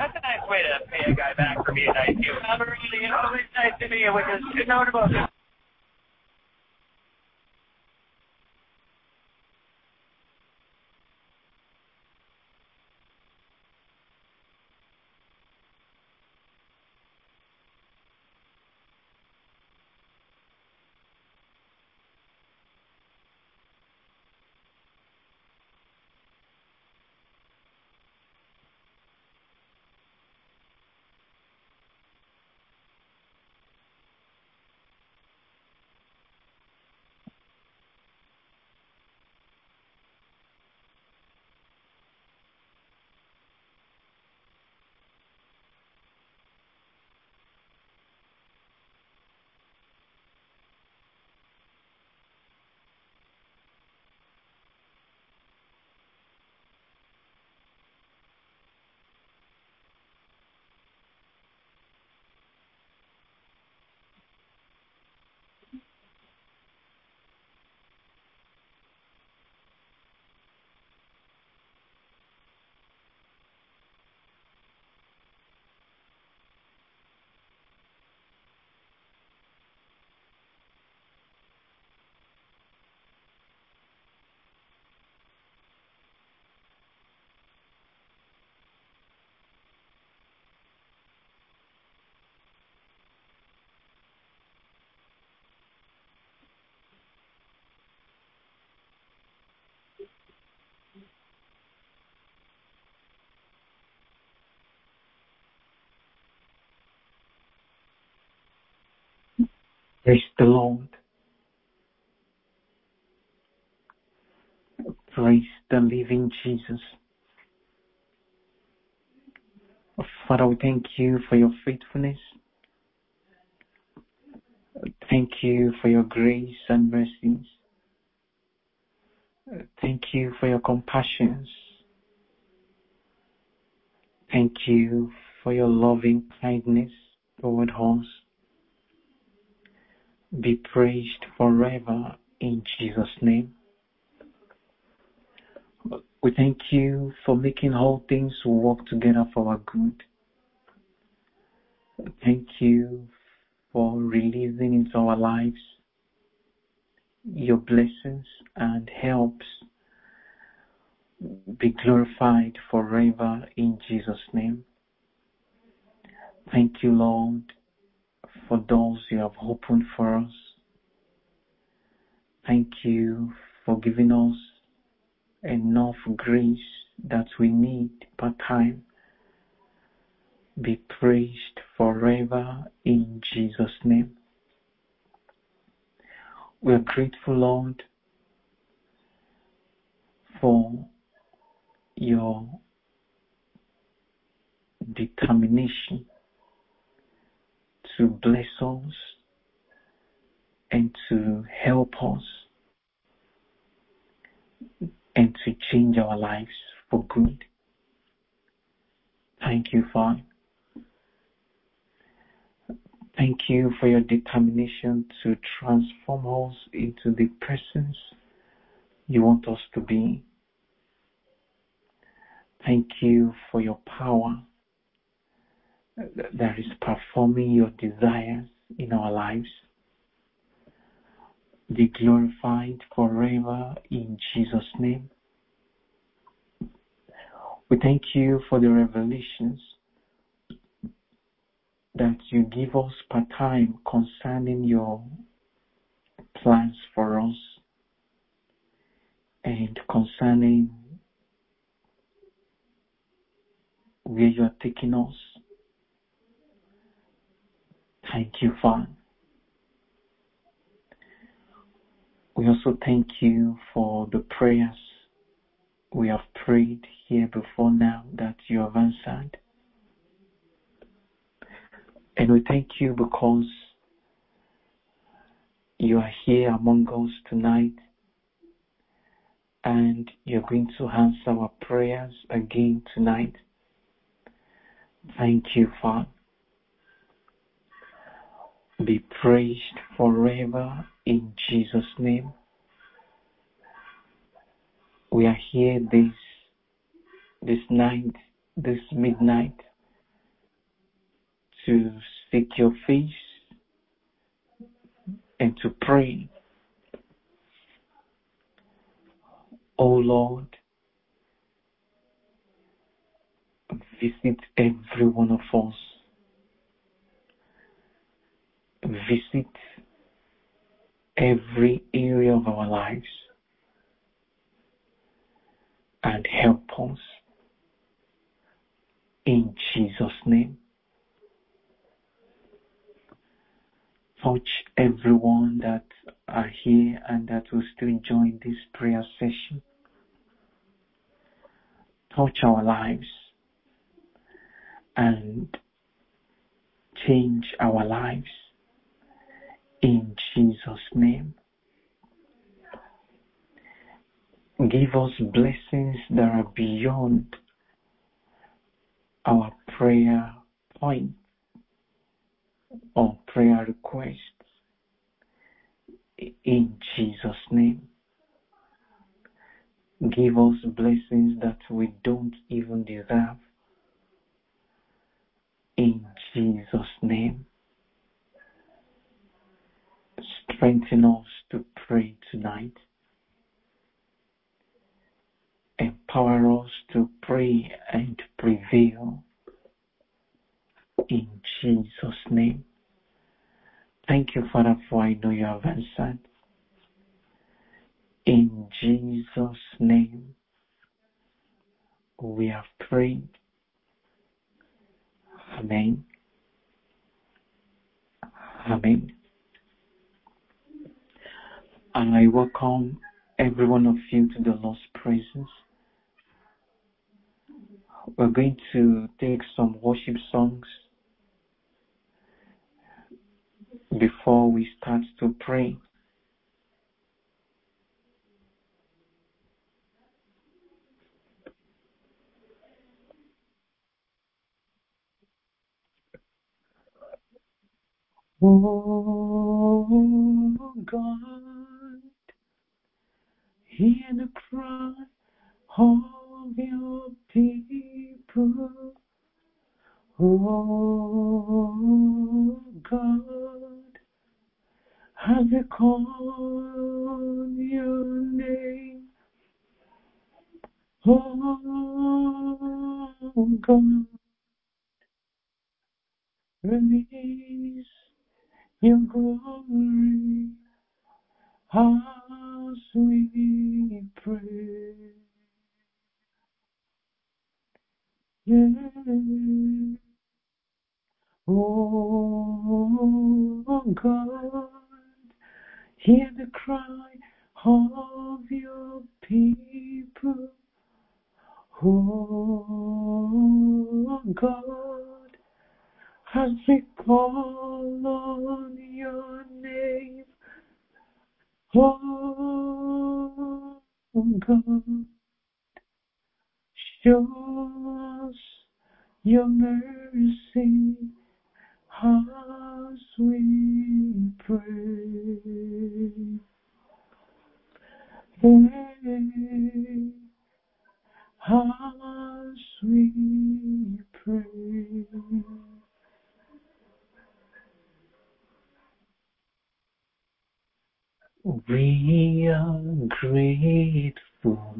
That's a nice way to pay a guy back for being nice to you. Really, always nice to me, which is notable. Praise the Lord. Praise the living Jesus. Father, we thank you for your faithfulness. Thank you for your grace and mercies. Thank you for your compassions. Thank you for your loving kindness toward us. Be praised forever in Jesus' name. We thank you for making all things work together for our good. Thank you for releasing into our lives your blessings and helps. Be glorified forever in Jesus' name. Thank you, Lord, for doors you have opened for us. Thank you for giving us enough grace that we need per time. Be praised forever in Jesus' name. We are grateful, Lord, for your determination to bless us and to help us and to change our lives for good. Thank you, Father. Thank you for your determination to transform us into the persons you want us to be. Thank you for your power that is performing your desires in our lives. Be glorified forever in Jesus' name. We thank you for the revelations that you give us per time concerning your plans for us and concerning where you are taking us. Thank you, Father. We also thank you for the prayers we have prayed here before now that you have answered. And we thank you because you are here among us tonight and you're going to answer our prayers again tonight. Thank you, Father. Be praised forever in Jesus' name. We are here this night, this midnight, to seek your face and to pray. O Lord, visit every one of us. Visit every area of our lives and help us in Jesus' name. Touch everyone that are here and that will still join this prayer session. Touch our lives and change our lives in Jesus' name. Give us blessings that are beyond our prayer point or prayer requests in Jesus' name. Give us blessings that we don't even deserve in Jesus' name. Strengthen us to pray tonight. Empower us to pray and prevail in Jesus' name. Thank you, Father, for I know you have answered. In Jesus' name, we have prayed. Amen. Amen. And I welcome every one of you to the Lord's presence. We're going to take some worship songs before we start to pray. Oh God, hear the cry of your people. Oh God, as we call your name. Oh God, release your glory as we pray. Yeah. Oh God, hear the cry of your people. Oh God, as we call on your name. Oh God, show us your mercy as we pray. Hey, as we pray. We are grateful,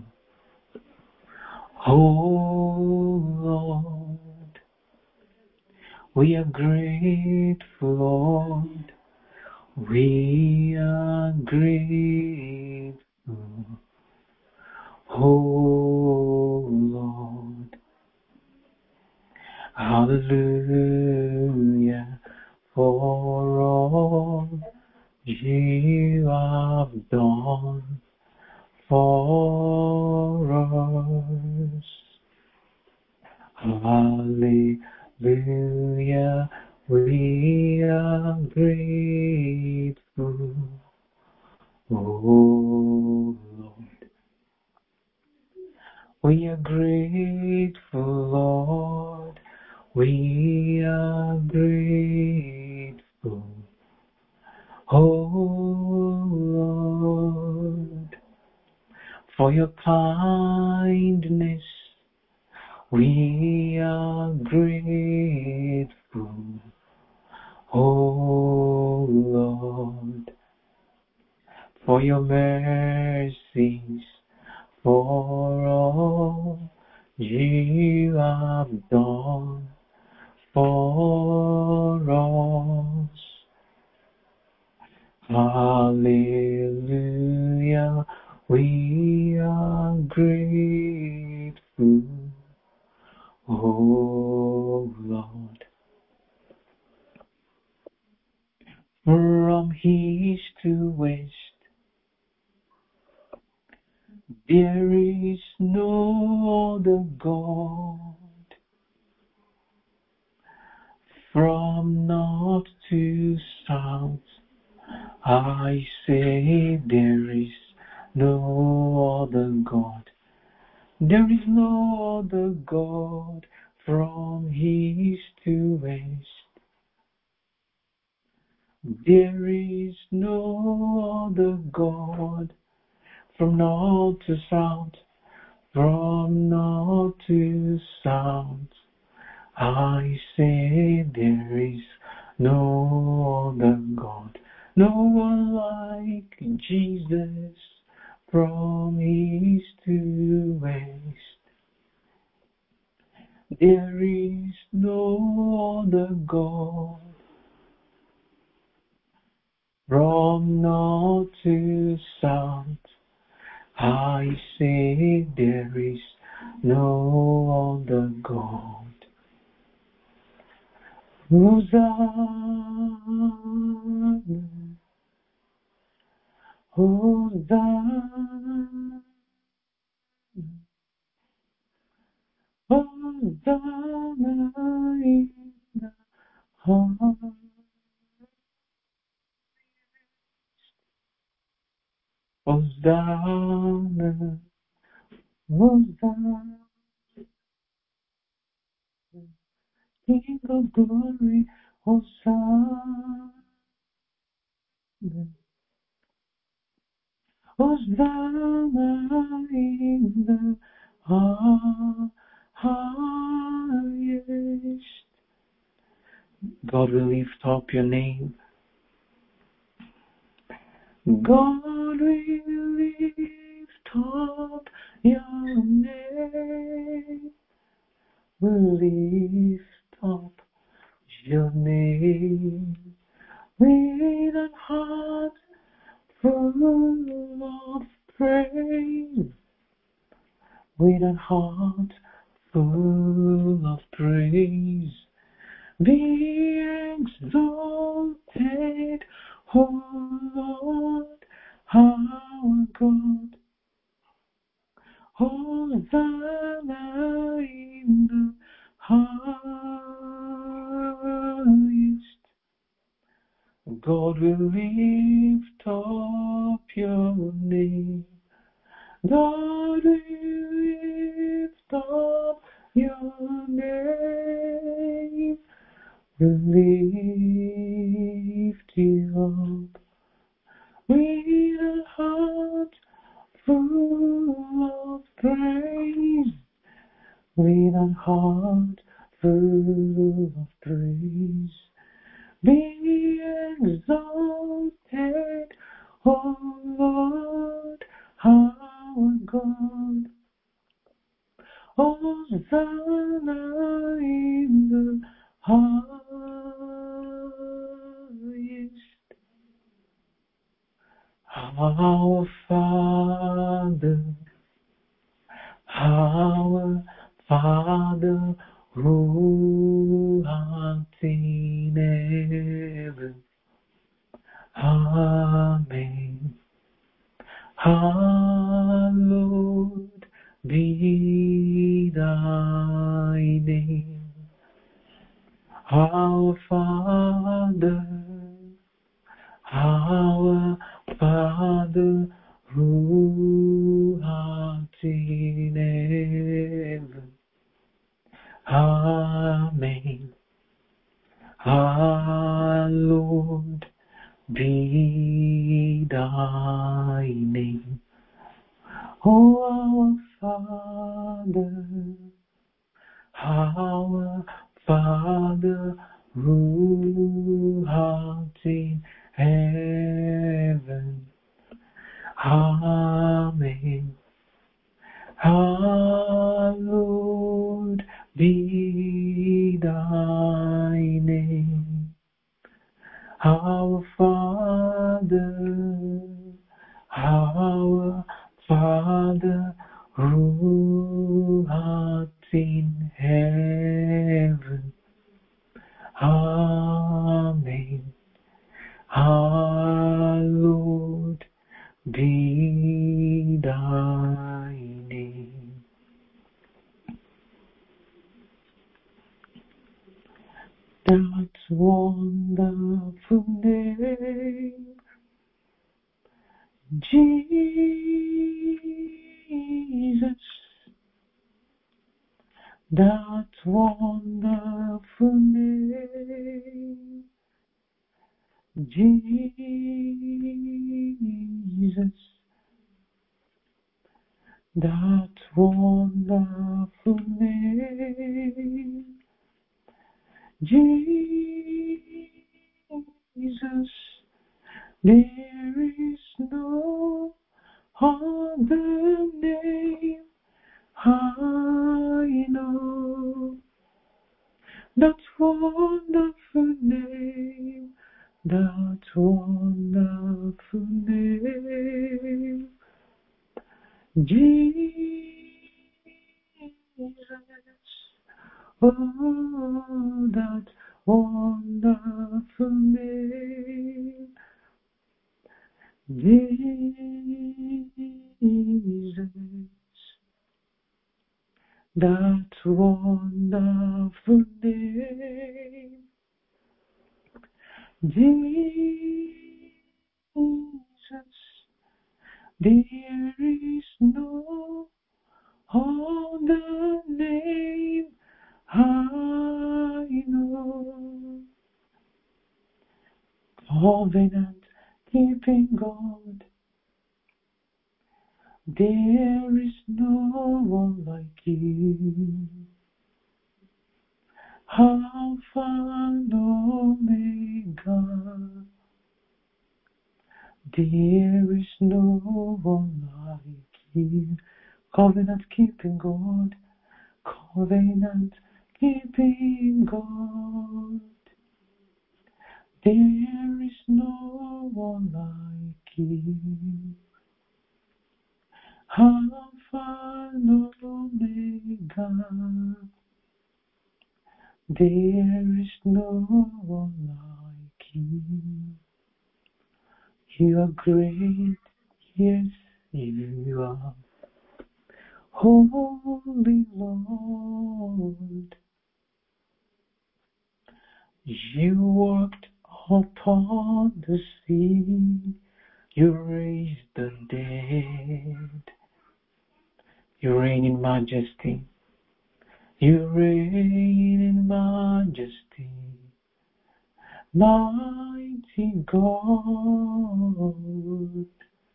oh Lord. We are grateful, Lord. We are grateful, oh Lord. Hallelujah for all you have done for us. Hallelujah, we are grateful, oh Lord. We are grateful, Lord. We are grateful, oh Lord, for your kindness. We are grateful, O Lord, for your mercies, for all you have done for us. Hallelujah, we are grateful, O Lord. From east to west, there is no other God. From north to south, I say there is no other God. There is no other God. From east to west, there is no other God. From north to south, from north to south, I say there is no other God. No one like Jesus. From east to west, there is no other God. From north to south, I say there is no other God. Hosanna, Hosanna, Hosanna in the highest. Hosanna, Hosanna, King of glory, Hosanna, Hosanna in the highest. God will lift up your name. God will lift up your name. Will lift up your name with a heart full of praise. With a heart full of praise. Be exalted, O Lord, our God. Hosanna in the highest. God will lift up your name. God will lift up your name. Will lift you up with a heart full of praise. With a heart full of praise. Be exalted, O Lord, our God. Hosanna in the highest. Our Father, who art in heaven, Amen. Hallowed be thy name. Our Father, who art in heaven, Amen. Hallowed be thy name. Oh, our Father, who be thy name. Our Father, who art in heaven, Amen. Hallowed be thy name. That wonderful name, Jesus. That wonderful name, Jesus. That wonderful name, Jesus. There is no other name I know. That wonderful name, that wonderful name, Jesus. Oh, that wonderful name, Jesus. That wonderful name, Jesus. There is no other name I know. Covenant keeping God, there is no one like you. Alpha and Omega, there is no one like you. Covenant keeping God, covenant keeping God, there is no one like you. Alpha and Omega, there is no one like you. You are great, yes, you are. Holy Lord, you walked upon the sea, you raised the dead, you reign in majesty, you reign in majesty, mighty God.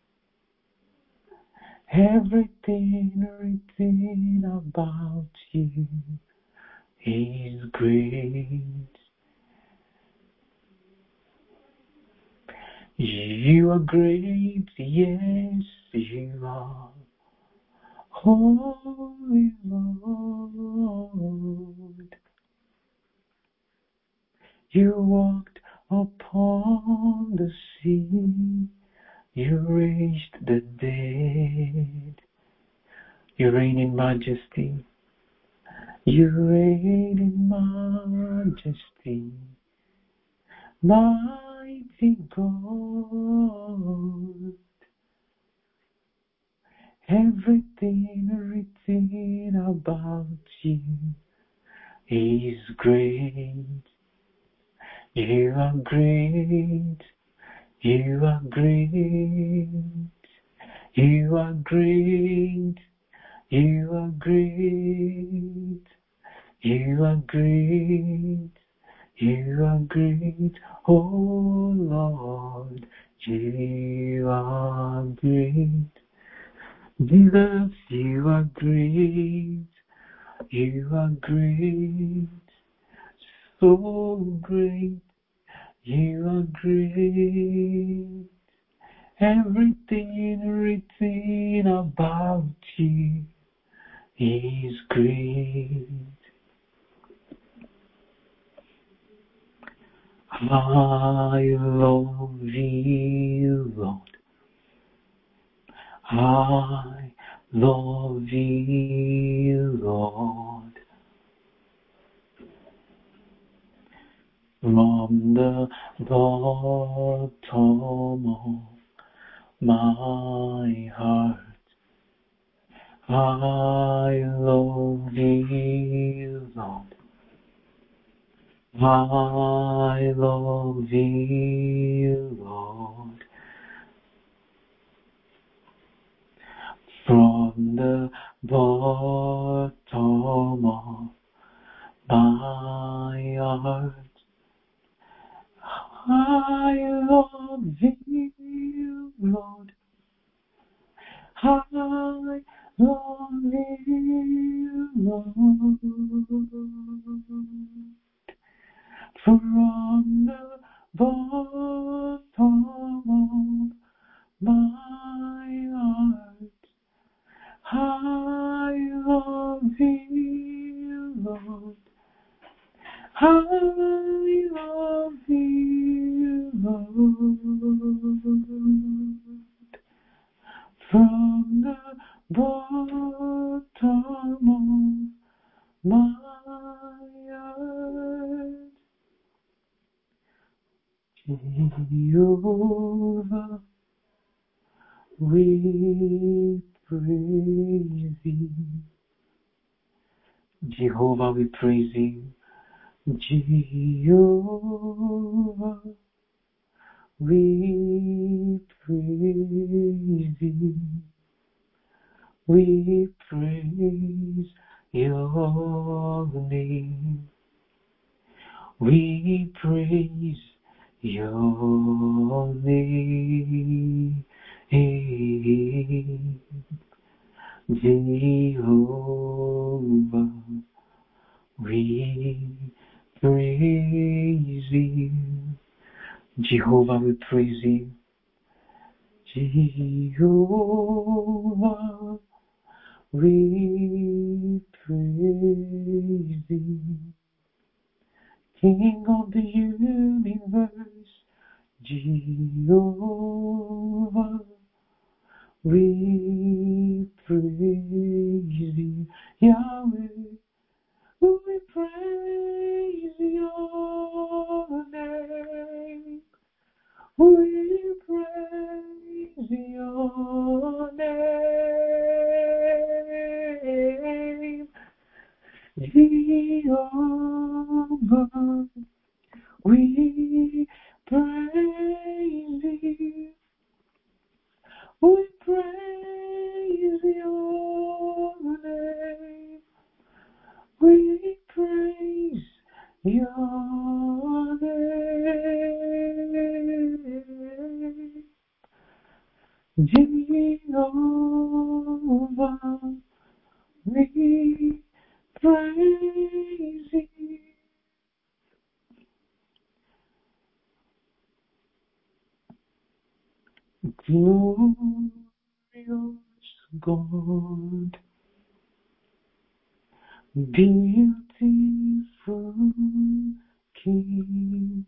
Everything written about you is great. You are great, yes, you are. Holy Lord, you walked upon the sea, you raised the dead, you reign in majesty, you reign in majesty, mighty God. Everything written about you is great. You are great. You are great. You are great. You are great. You are great. You are great. Oh Lord, you are great. Jesus, you are great. You are great. So great. You are great. Everything written about you is great. I love thee, Lord. I love thee, Lord. From the bottom of my heart, I love thee, Lord. I love thee, Lord. From the bottom of my heart, I love thee, Lord. I love thee, Lord. From the bottom of my heart, I love thee, Lord. I love thee, Lord. From the bottom of my heart, Jehovah, we praise thee. Jehovah, we praise thee. Jehovah, we praise thee. We praise your name. We praise your name. Jehovah, we praise you. Jehovah, we praise you. Jehovah, we praise thee. King of the universe, Jehovah, we praise thee. Yahweh, we praise your name. We praise your name. Jehovah, we praise thee. We praise your name. We praise your name. Jehovah, we praise thee. Glorious God, beautiful King,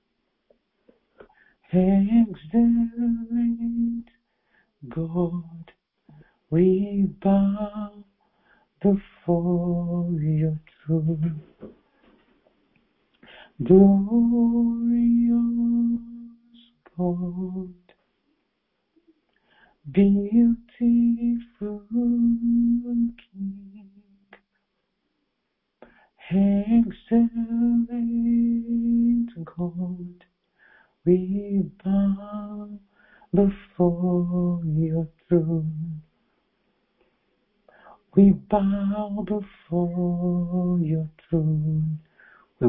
excellent God, we bow before your throne. Glorious God, beautiful King, excellent God, we bow before your throne. We bow before your throne. We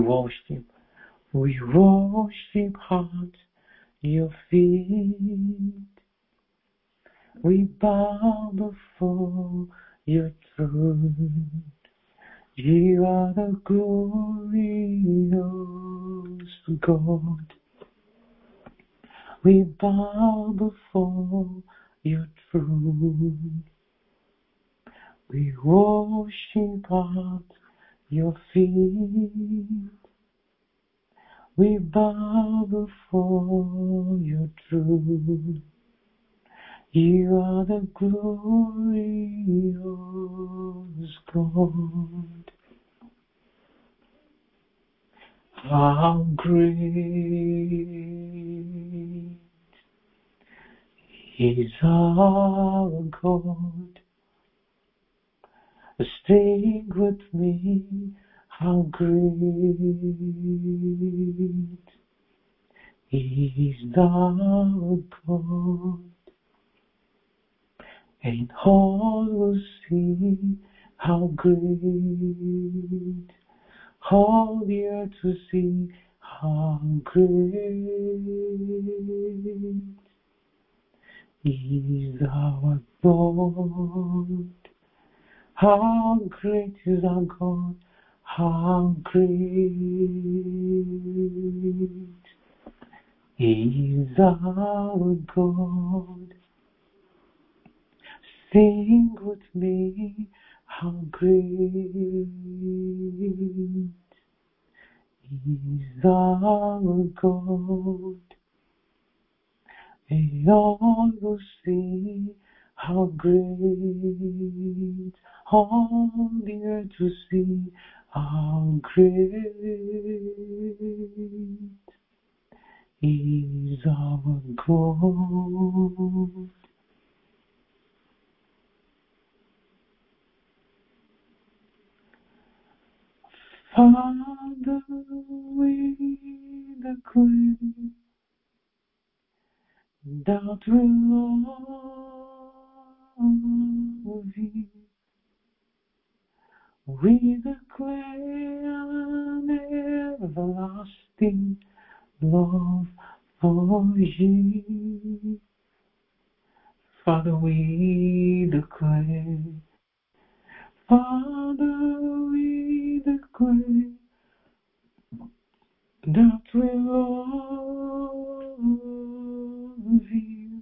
worship at your feet. We bow before your throne. You are the glorious God. We bow before your throne. We worship at your feet. We bow before your throne. You are the glorious God. How great is our God. Sing with me, how great is our God. And all will see how great, all the earth to see how great is our God. How great is our God, how great is our God. Sing with me, how great is our God. And all will see how great, all the earth to see how great is our God. Father, we declare that we love you. We declare an everlasting love for you. Father, we declare, Father, we declare that we love you.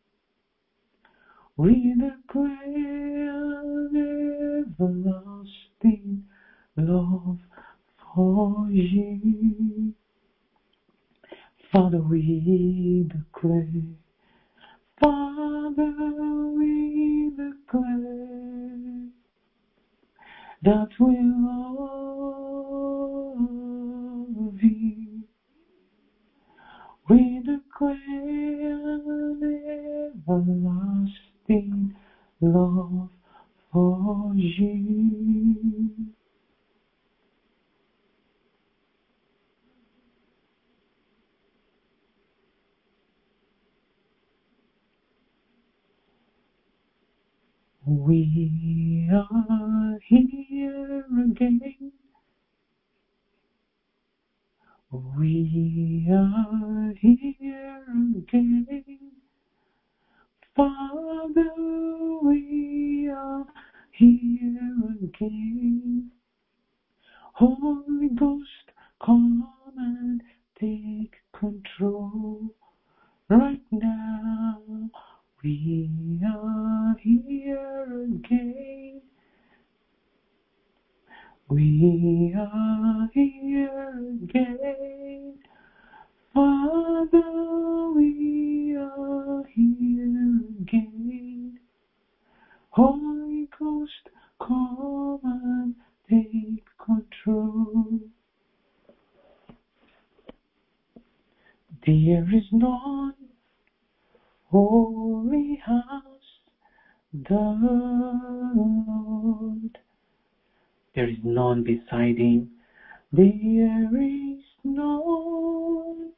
We declare an everlasting love for you. Father, we declare, Father, we declare that we love you. We declare an everlasting love for you. We are here again. We are here again. Father, we are here again. Holy Ghost, come and take control. Right now, we are here again. We are here again. Father, we are here again. Holy Ghost, come and take control. There is none holy as the Lord. There is none beside him. There is none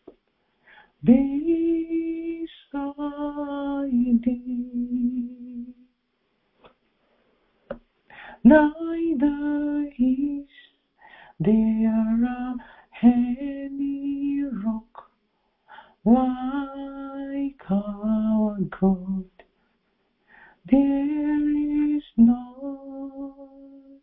beside thee. Neither is there any rock like our God. There is none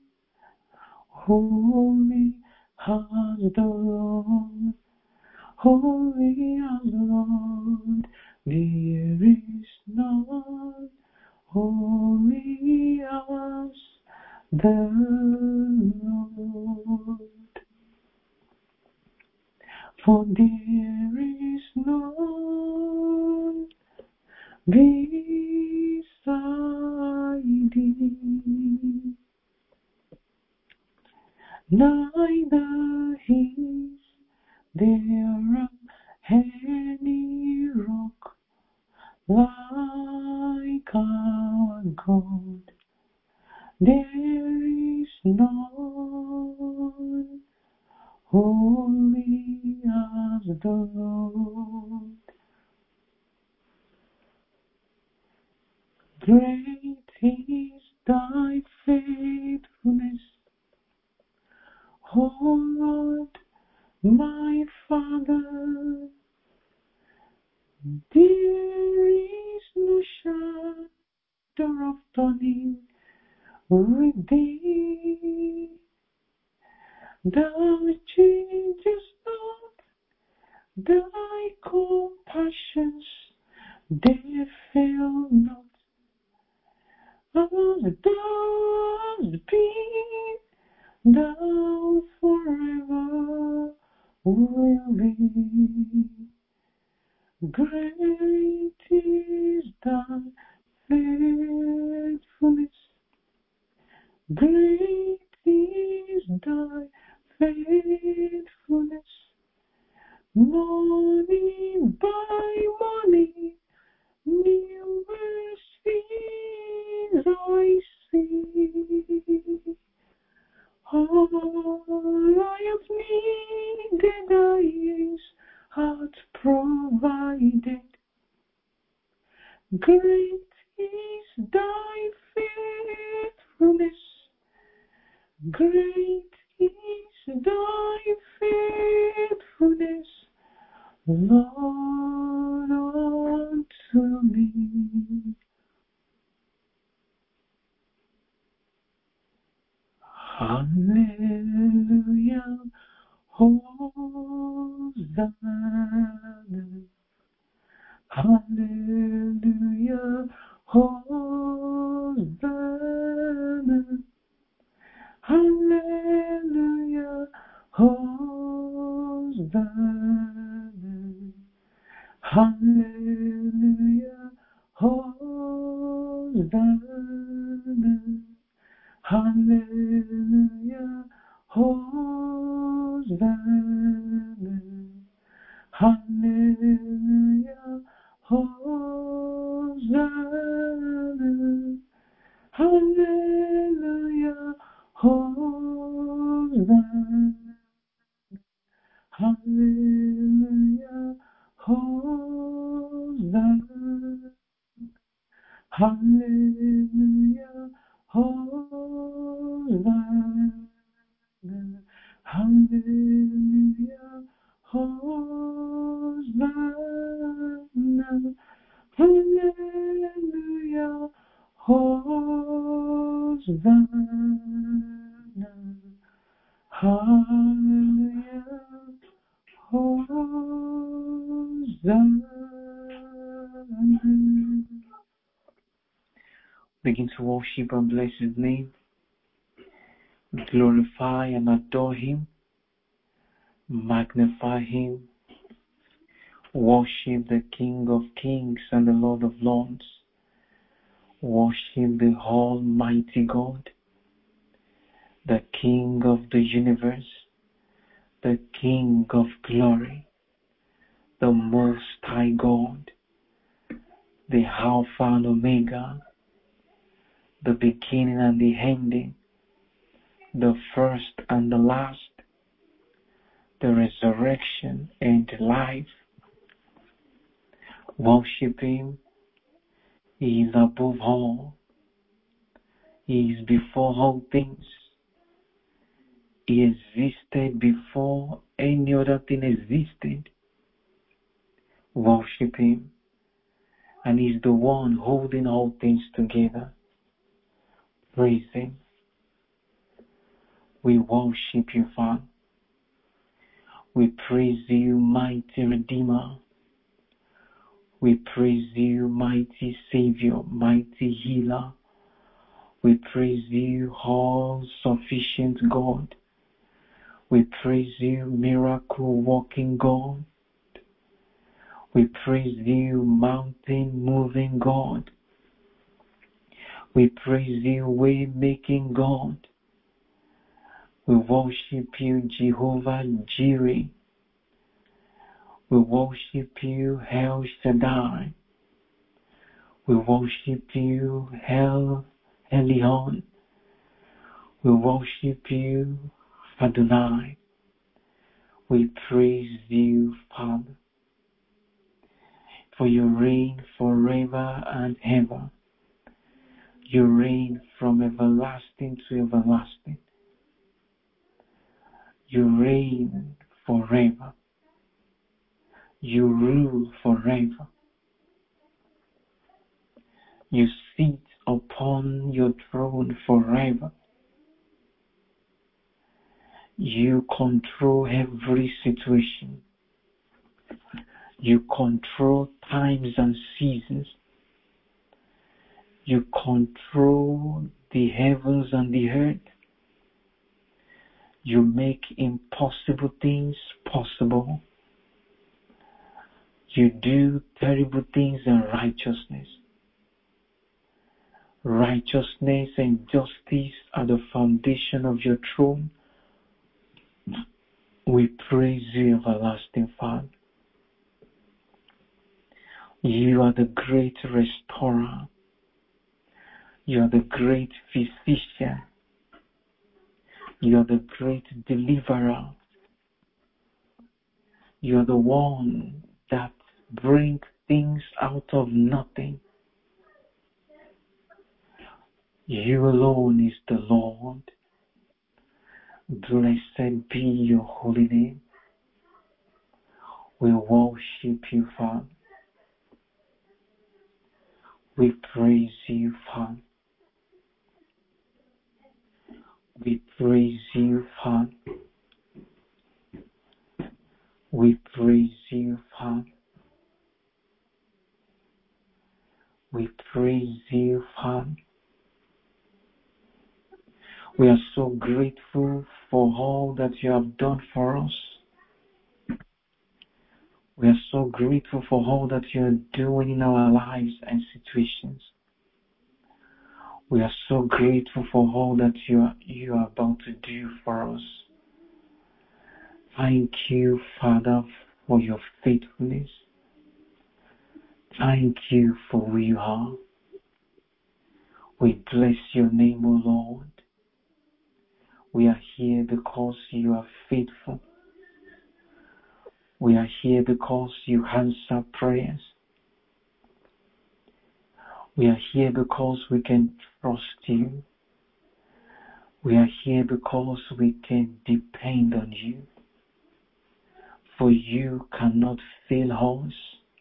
holy as the Lord, holy as the Lord. There is none holy as the Lord. for there is none beside thee, neither is there any rock like our God. There is none holy as the Lord. Great is thy faithfulness, O Lord, my Father. There is no shadow of turning with thee. Thou changest not, thy compassions, they fail not. As thou hast been, thou forever will be. Great is thy faithfulness, great is thy faithfulness. Morning by morning, new mercies I see. All I have needed thy hands hath provided. Great is thy faithfulness, great is thy faithfulness, Lord, unto me. Hallelujah, Hosanna. Hallelujah, Hosanna. Hallelujah, Hosanna. Hallelujah, Hosanna. Hallelujah, Hosanna. Hallelujah, Hosanna. Hallelujah, Hosanna. Hallelujah, Hosanna. Hallelujah, Hosanna. Hallelujah, Hosanna. Hallelujah, Hosanna. Hallelujah, Hosanna. Begin to worship and bless His name. Glorify and adore Him. Magnify Him. Worship the King of Kings and the Lord of Lords. Worship the Almighty God, the King of the universe, the King of glory, the Most High God, the Alpha and Omega, the beginning and the ending, the first and the last, the resurrection and life. Worship Him. He is above all. He is before all things. He existed before any other thing existed. Worship Him. And He's the one holding all things together. Praise Him. We worship You, Father. We praise You, mighty Redeemer. We praise You, mighty Savior, mighty Healer. We praise You, all-sufficient God. We praise you, miracle working God. We praise you, mountain moving God. We praise you, way making God. We worship you, Jehovah Jireh. We worship you, El Shaddai. We worship you, El Elyon. We worship you, Adonai. We praise you, Father, for you reign forever and ever. You reign from everlasting to everlasting. You reign forever. You rule forever. You sit upon your throne forever. You control every situation. You control times and seasons. You control the heavens and the earth. You make impossible things possible. You do terrible things in righteousness. Righteousness and justice are the foundation of your throne. We praise you, everlasting Father. You are the great restorer. You are the great physician. You are the great deliverer. You are the one that brings things out of nothing. You alone is the Lord. Blessed be your holy name. We worship you, Father. We praise you, Father. We praise you, Father. We praise you, Father. We praise you, Father. We are so grateful for all that you have done for us. We are so grateful for all that you are doing in our lives and situations. We are so grateful for all that you are about to do for us. Thank you, Father, for your faithfulness. Thank you for who you are. We bless your name, O Lord. We are here because you are faithful. We are here because you answer prayers. We are here because we can trust you. We are here because we can depend on you. For you cannot fail us.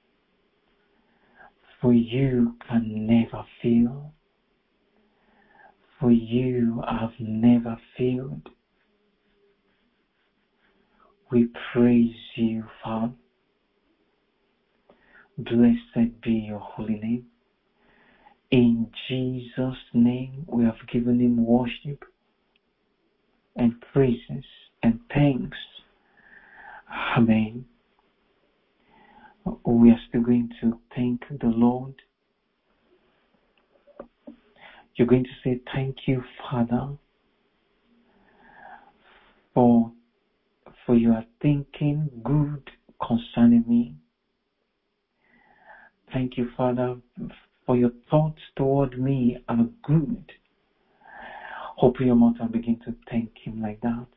For you can never fail. For you have never failed. We praise you, Father. Blessed be your holy name. In Jesus' name we have given him worship and praises and thanks. Amen. We are still going to thank the Lord. You're going to say, thank you, Father, for you are thinking good concerning me. Thank you, Father, for your thoughts toward me are good. Open your mouth and begin to thank him like that.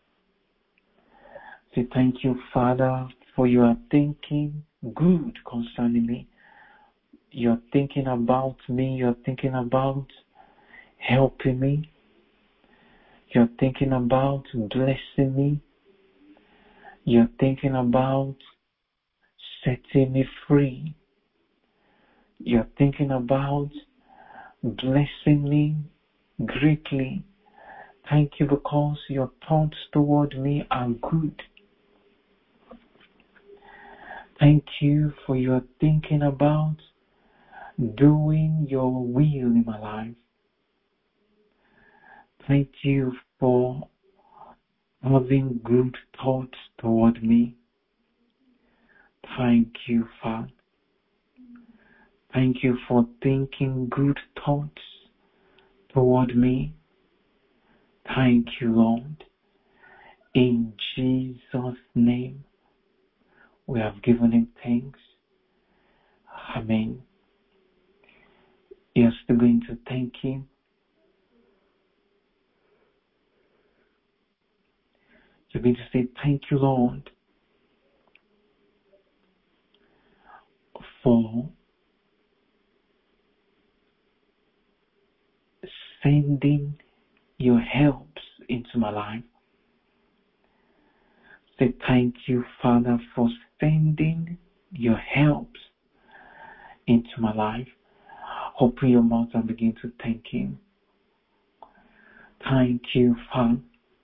Say, thank you, Father, for you are thinking good concerning me. You're thinking about me. You're thinking about helping me. You're thinking about blessing me. You're thinking about setting me free. You're thinking about blessing me greatly. Thank you because your thoughts toward me are good. Thank you for your thinking about doing your will in my life. Thank you for having good thoughts toward me. Thank you, Father. Thank you for thinking good thoughts toward me. Thank you, Lord. In Jesus' name, we have given him thanks. Amen. You're still going to thank him. You're going to say, thank you, Lord, for sending your helps into my life. Say, thank you, Father, for sending your helps into my life. Open your mouth and begin to thank him. Thank you, Father,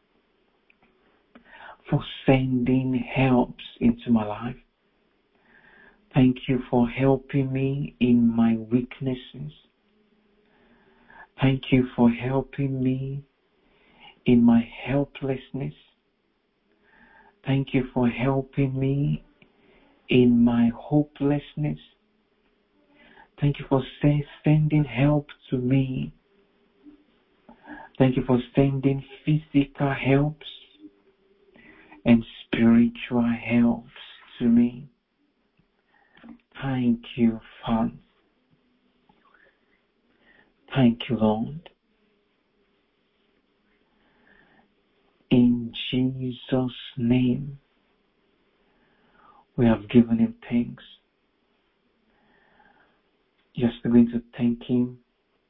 for sending helps into my life. Thank you for helping me in my weaknesses. Thank you for helping me in my helplessness. Thank you for helping me in my hopelessness. Thank you for sending help to me. Thank you for sending physical helps and spiritual helps to me. Thank you, Father. Thank you, Lord. In Jesus' name, we have given him thanks. You're still going to thank him.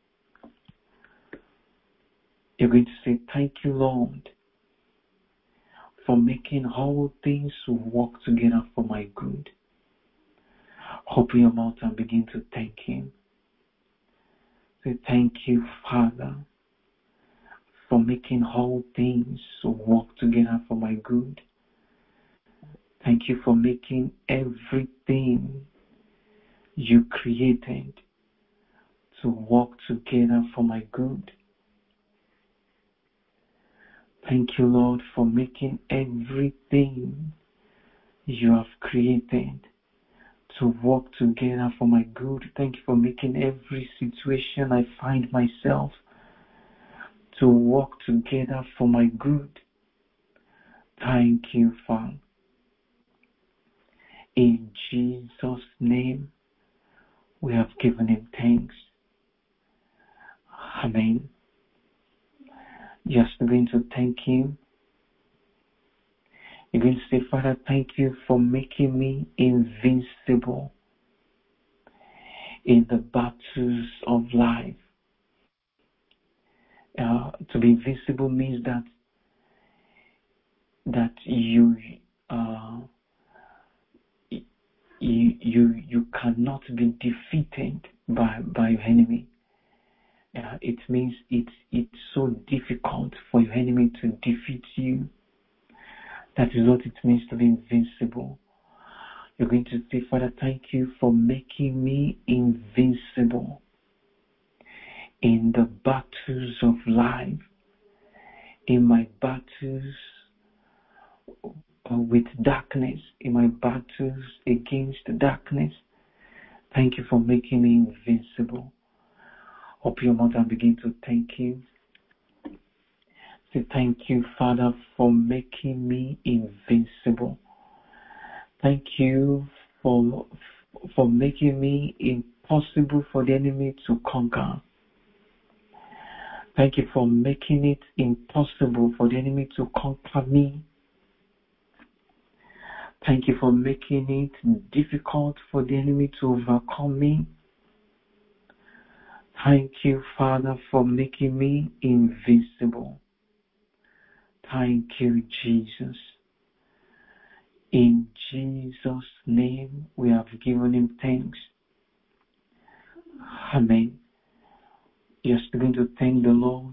You're going to say, thank you, Lord, for making all things work together for my good. Open your mouth and begin to thank him. Say, thank you, Father, for making all things work together for my good. Thank you for making everything you created to work together for my good. Thank you, Lord, for making everything you have created to work together for my good. Thank you for making every situation I find myself to work together for my good. Thank you, Father. In Jesus' name, we have given him thanks. Amen. Just going to thank him. You're going to say, Father, thank you for making me invincible in the battles of life. To be invincible means that you cannot be defeated by your enemy. It means it's so difficult for your enemy to defeat you. That is what it means to be invincible. You're going to say, Father, thank you for making me invincible in the battles of life, in my battles with darkness, in my battles against darkness. Thank you for making me invincible. Open your mouth and begin to thank him. Say, thank you, Father, for making me invincible. Thank you for making me impossible for the enemy to conquer. Thank you for making it impossible for the enemy to conquer me. Thank you for making it difficult for the enemy to overcome me. Thank you, Father, for making me invincible. Thank you, Jesus. In Jesus' name, we have given him thanks. Amen. You're still going to thank the Lord.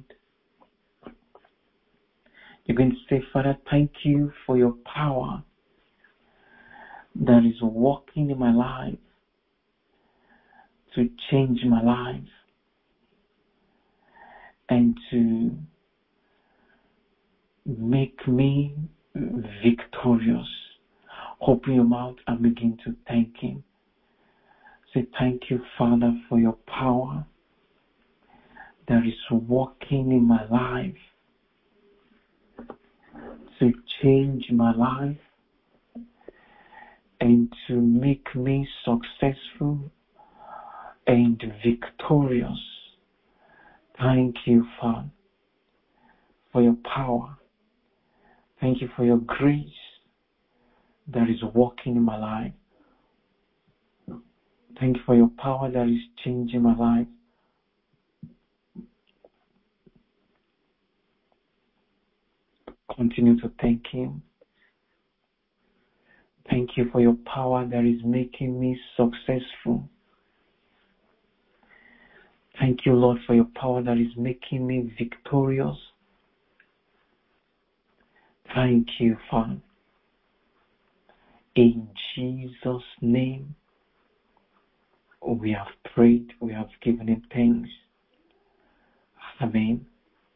You're going to say, Father, thank you for your power that is working in my life to change my life and to Make me victorious. Open your mouth and begin to thank Him. Say, thank you, Father, for your power that is working in my life to change my life and to make me successful and victorious. Thank you, Father, for your power. Thank you for your grace that is working in my life. Thank you for your power that is changing my life. Continue to thank Him. Thank you for your power that is making me successful. Thank you, Lord, for your power that is making me victorious. Thank you, Father. In Jesus' name, we have prayed, we have given Him thanks. Amen.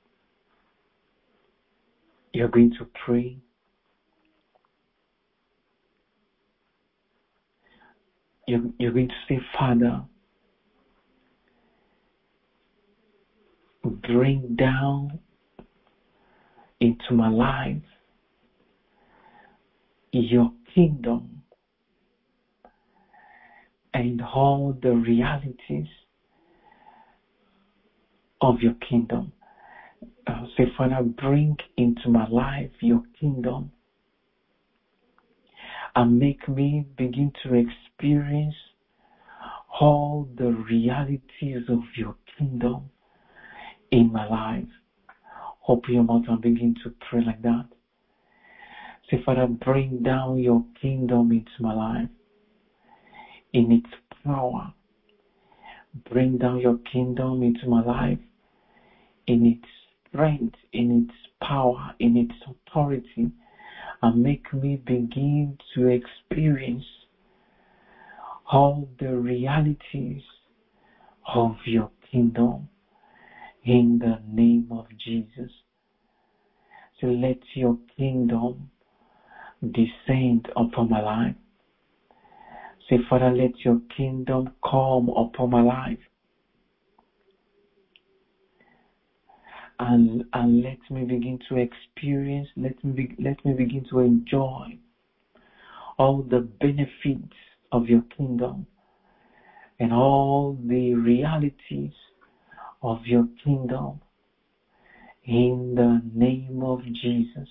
You're going to pray. You're going to say, Father, bring down into my life your kingdom and all the realities of your kingdom. Say, Father, bring into my life your kingdom and make me begin to experience all the realities of your kingdom in my life. Open your mouth and begin to pray like that. Say, Father, bring down your kingdom into my life in its power. Bring down your kingdom into my life in its strength, in its power, in its authority, and make me begin to experience all the realities of your kingdom in the name of Jesus. So let your kingdom descend upon my life. Say, Father, let your kingdom come upon my life. And let me begin to experience, let me begin to enjoy all the benefits of your kingdom and all the realities of your kingdom in the name of Jesus.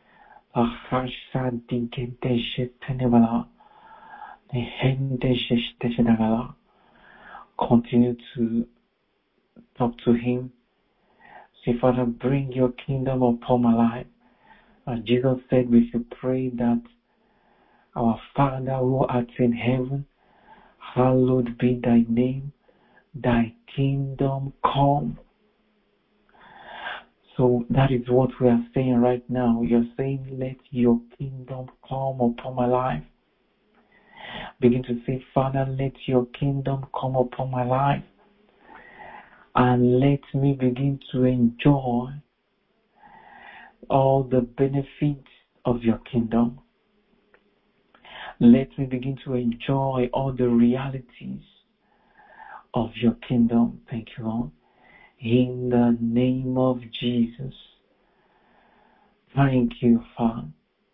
Continue to talk to Him. Say, Father, bring your kingdom upon my life. As Jesus said, we should pray that our Father who art in heaven, hallowed be thy name, thy kingdom come. So that is what we are saying right now. You're saying, let your kingdom come upon my life. Begin to say, Father, let your kingdom come upon my life. And let me begin to enjoy all the benefits of your kingdom. Let me begin to enjoy all the realities of your kingdom. Thank you, Lord. In the name of Jesus. Thank you, Father.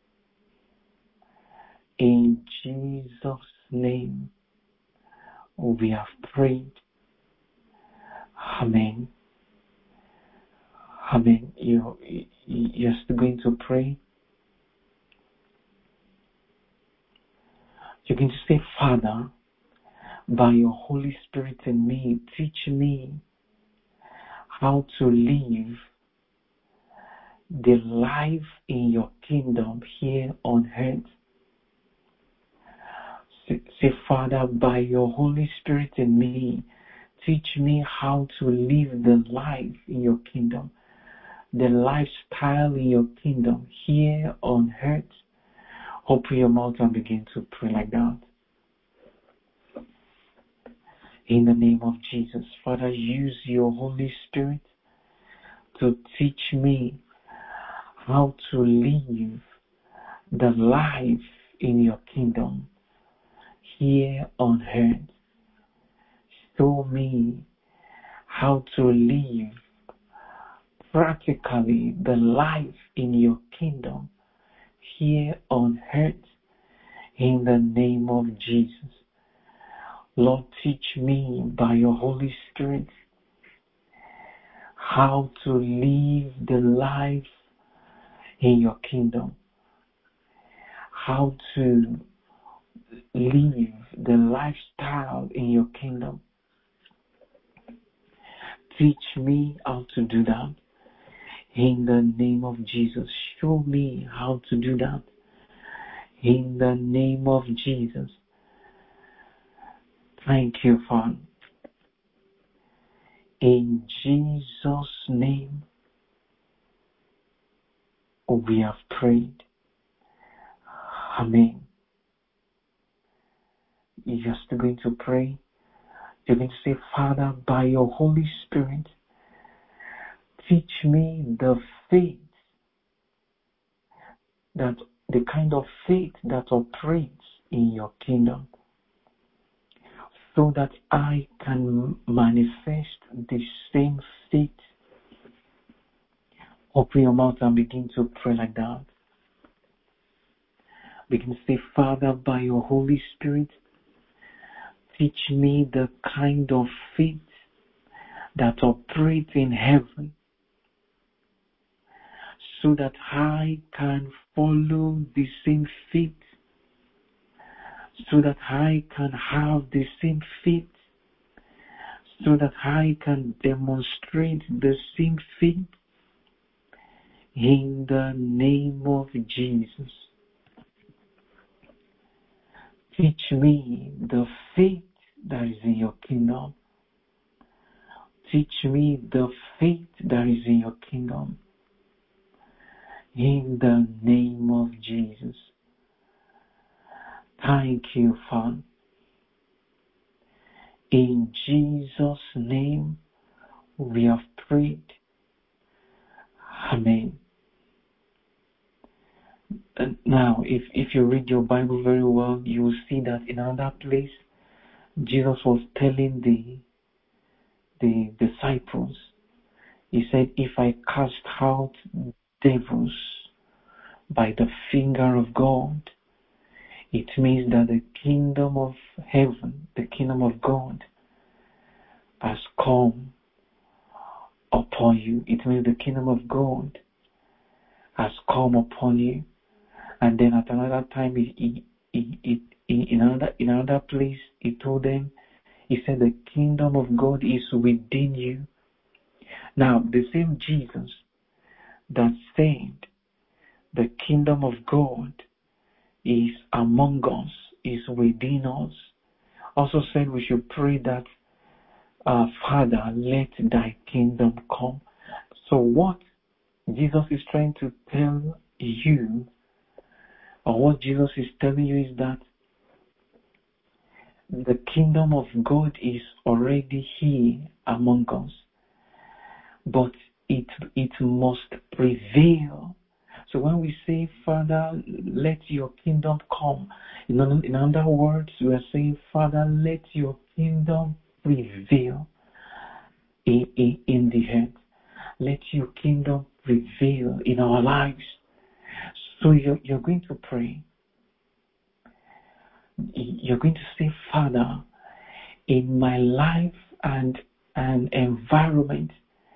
In Jesus' name, we have prayed. Amen. Amen. You're still going to pray. You're going to say, Father, by your Holy Spirit in me, teach me how to live the life in your kingdom here on earth. Say, Father, by your Holy Spirit in me, teach me how to live the life in your kingdom, the lifestyle in your kingdom here on earth. Open your mouth and begin to pray like that. In the name of Jesus, Father, use your Holy Spirit to teach me how to live the life in your kingdom here on earth. Show me how to live practically the life in your kingdom here on earth in the name of Jesus. Lord, teach me by your Holy Spirit how to live the life in your kingdom, how to live the lifestyle in your kingdom. Teach me how to do that in the name of Jesus. Show me how to do that in the name of Jesus. Thank you, Father. In Jesus' name, we have prayed. Amen. You're still going to pray. You're going to say, Father, by your Holy Spirit, teach me the faith, that the kind of faith that operates in your kingdom, so that I can manifest the same faith. Open your mouth and begin to pray like that. Begin to say, Father, by your Holy Spirit, teach me the kind of faith that operates in heaven, so that I can follow the same faith, so that I can have the same faith, so that I can demonstrate the same faith in the name of Jesus. Teach me the faith that is in your kingdom. Teach me the faith that is in your kingdom. In the name of Jesus. Thank you, Father. In Jesus' name, we have prayed. Amen. And now, if you read your Bible very well, you will see that in another place, Jesus was telling the disciples, he said, if I cast out devils by the finger of God, it means that the kingdom of heaven, the kingdom of God, has come upon you. It means the kingdom of God has come upon you. And then at another time, in another place, he told them, he said, the kingdom of God is within you. Now, the same Jesus that said the kingdom of God is among us, is within us, also said we should pray that, Father, let thy kingdom come. So what Jesus is trying to tell you, or what Jesus is telling you, is that the kingdom of God is already here among us, but it must prevail. So when we say, Father, let your kingdom come, in other words, we are saying, Father, let your kingdom prevail in the earth. Let your kingdom prevail in our lives. So you're going to pray. You're going to say, Father, in my life and environment,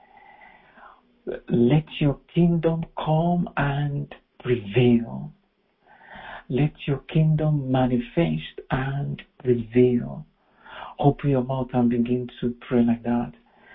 let your kingdom come and prevail. Let your kingdom manifest and prevail. Open your mouth and begin to pray like that.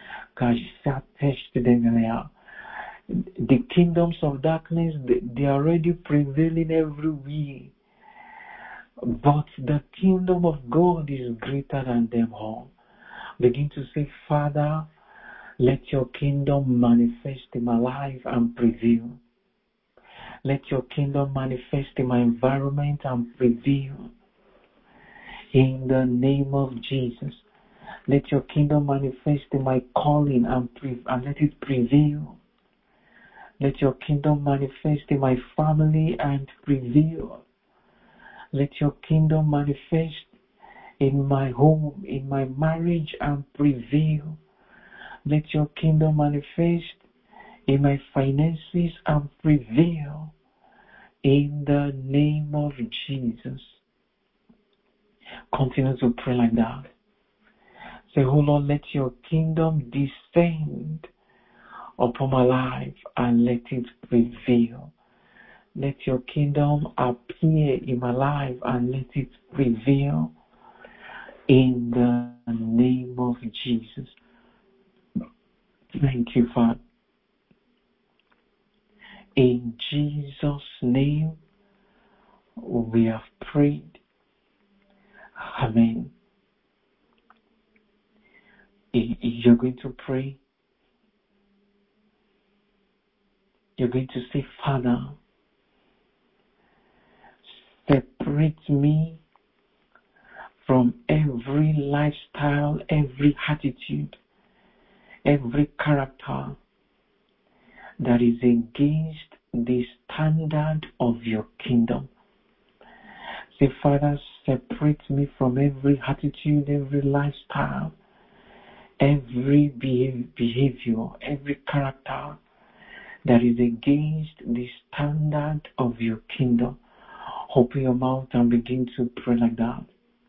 The kingdoms of darkness, they are already prevailing everywhere. But the kingdom of God is greater than them all. Begin to say, Father, let your kingdom manifest in my life and prevail. Let your kingdom manifest in my environment and prevail. In the name of Jesus. Let your kingdom manifest in my calling and let it prevail. Let your kingdom manifest in my family and prevail. Let your kingdom manifest in my home, in my marriage and prevail. Let your kingdom manifest in my finances and prevail. In the name of Jesus. Continue to pray like that. Say, oh Lord, let your kingdom descend upon my life and let it prevail. Let your kingdom appear in my life and let it prevail. In the name of Jesus. Thank you, Father. In Jesus' name, we have prayed. Amen. You're going to pray. You're going to say, Father, separate me from every lifestyle, every attitude, every character that is against the standard of your kingdom. Say, Father, separate me from every attitude, every lifestyle, every behavior, every character that is against the standard of your kingdom. Open your mouth and begin to pray like that.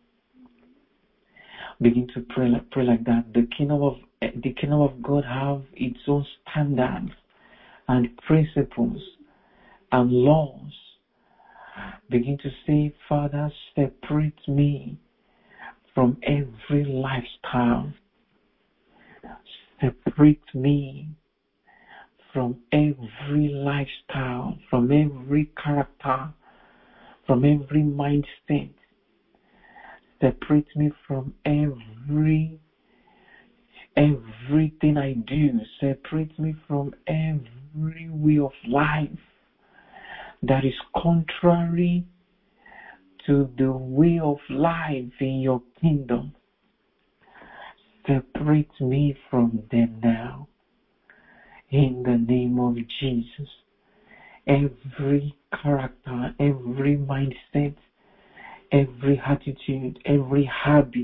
Begin to pray like that. The kingdom of God have its own standards and principles and laws. Begin to say, Father, separate me from every lifestyle. Separate me from every lifestyle, from every character, from every mindset. Separate me from everything I do. Separate me from every way of life that is contrary to the way of life in your kingdom. Separate me from them now. In the name of Jesus. Every character, every mindset, every attitude, every habit,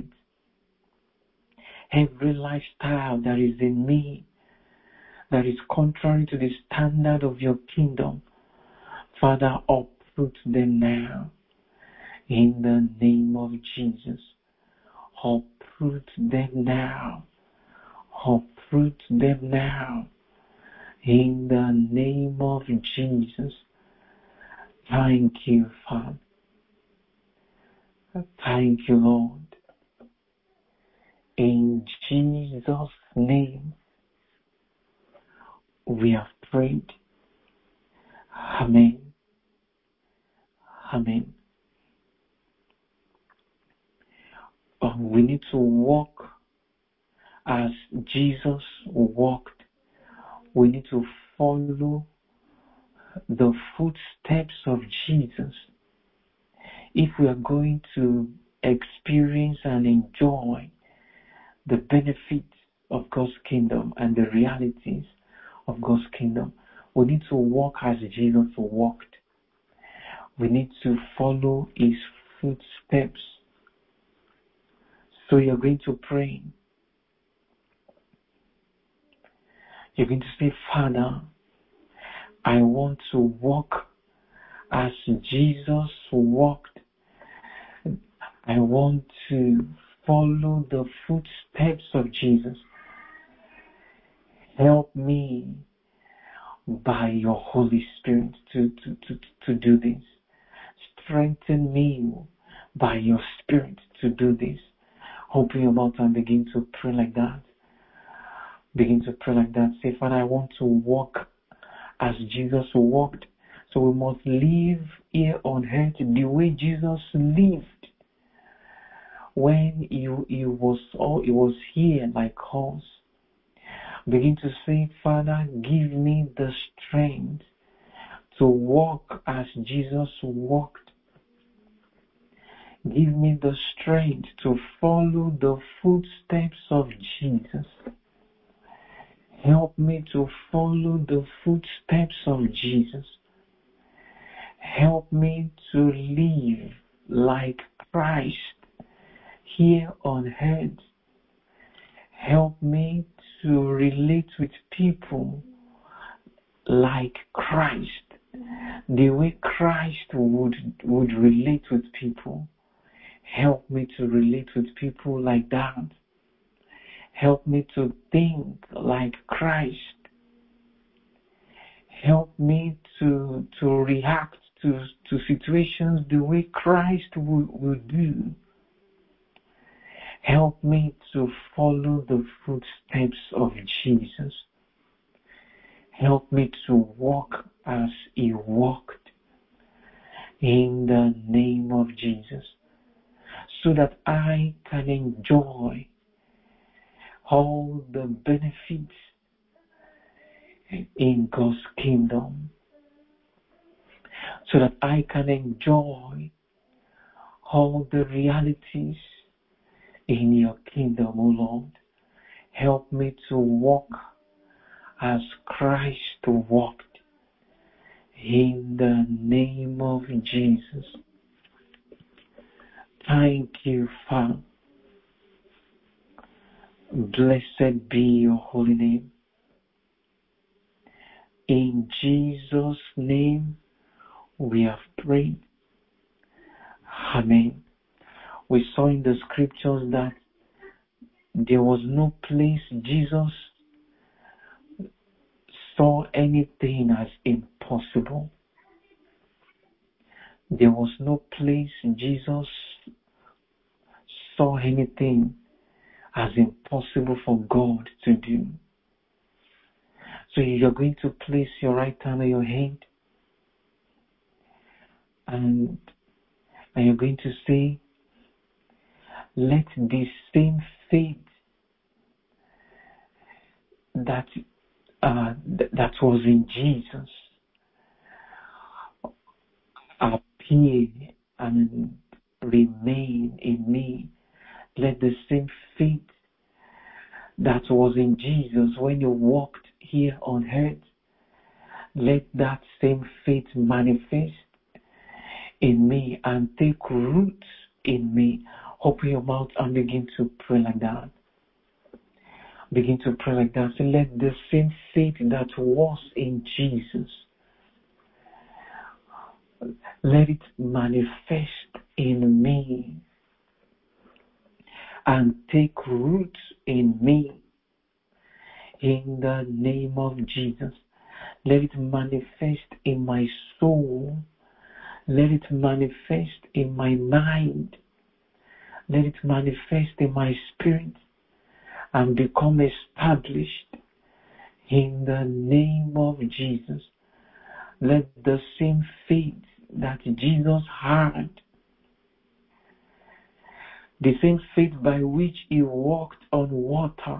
every lifestyle that is in me that is contrary to the standard of your kingdom, Father, uproot them now. In the name of Jesus. Uproot them now. Uproot them now. In the name of Jesus. Thank you, Father. Thank you, Lord. In Jesus' name, we have prayed. Amen. Amen. We need to walk as Jesus walked. We need to follow the footsteps of Jesus if we are going to experience and enjoy the benefits of God's kingdom and the realities of God's kingdom. We need to walk as Jesus walked. We need to follow his footsteps. So you're going to pray. You're going to say, Father, I want to walk as Jesus walked. I want to follow the footsteps of Jesus. Help me by your Holy Spirit to do this. Strengthen me by your Spirit to do this. Open your mouth and begin to pray like that. Begin to pray like that. Say, Father, I want to walk as Jesus walked. So we must live here on earth the way Jesus lived. When he was here like us. Begin to say, Father, give me the strength to walk as Jesus walked. Give me the strength to follow the footsteps of Jesus. Help me to follow the footsteps of Jesus. Help me to live like Christ here on earth. Help me to relate with people like Christ, the way Christ would relate with people. Help me to relate with people like that. Help me to think like Christ. Help me to react to situations the way Christ would do. Help me to follow the footsteps of Jesus. Help me to walk as He walked, in the name of Jesus, so that I can enjoy all the benefits in God's kingdom, so that I can enjoy all the realities in your kingdom, O Lord. Help me to walk as Christ walked, in the name of Jesus. Thank you, Father. Blessed be your holy name. In Jesus' name we have prayed. Amen. We saw in the scriptures that there was no place Jesus saw anything as impossible. There was no place Jesus saw anything as impossible for God to do. So you're going to place your right hand on your head, and you're going to say, let the same faith that was in Jesus appear and remain in me. Let the same faith that was in Jesus when you walked here on earth, let that same faith manifest in me and take root in me. Open your mouth and begin to pray like that. Begin to pray like that. So let the same faith that was in Jesus, let it manifest in me and take root in me, in the name of Jesus. Let it manifest in my soul. Let it manifest in my mind. Let it manifest in my spirit and become established in the name of Jesus. Let the same faith that Jesus had, the same faith by which He walked on water,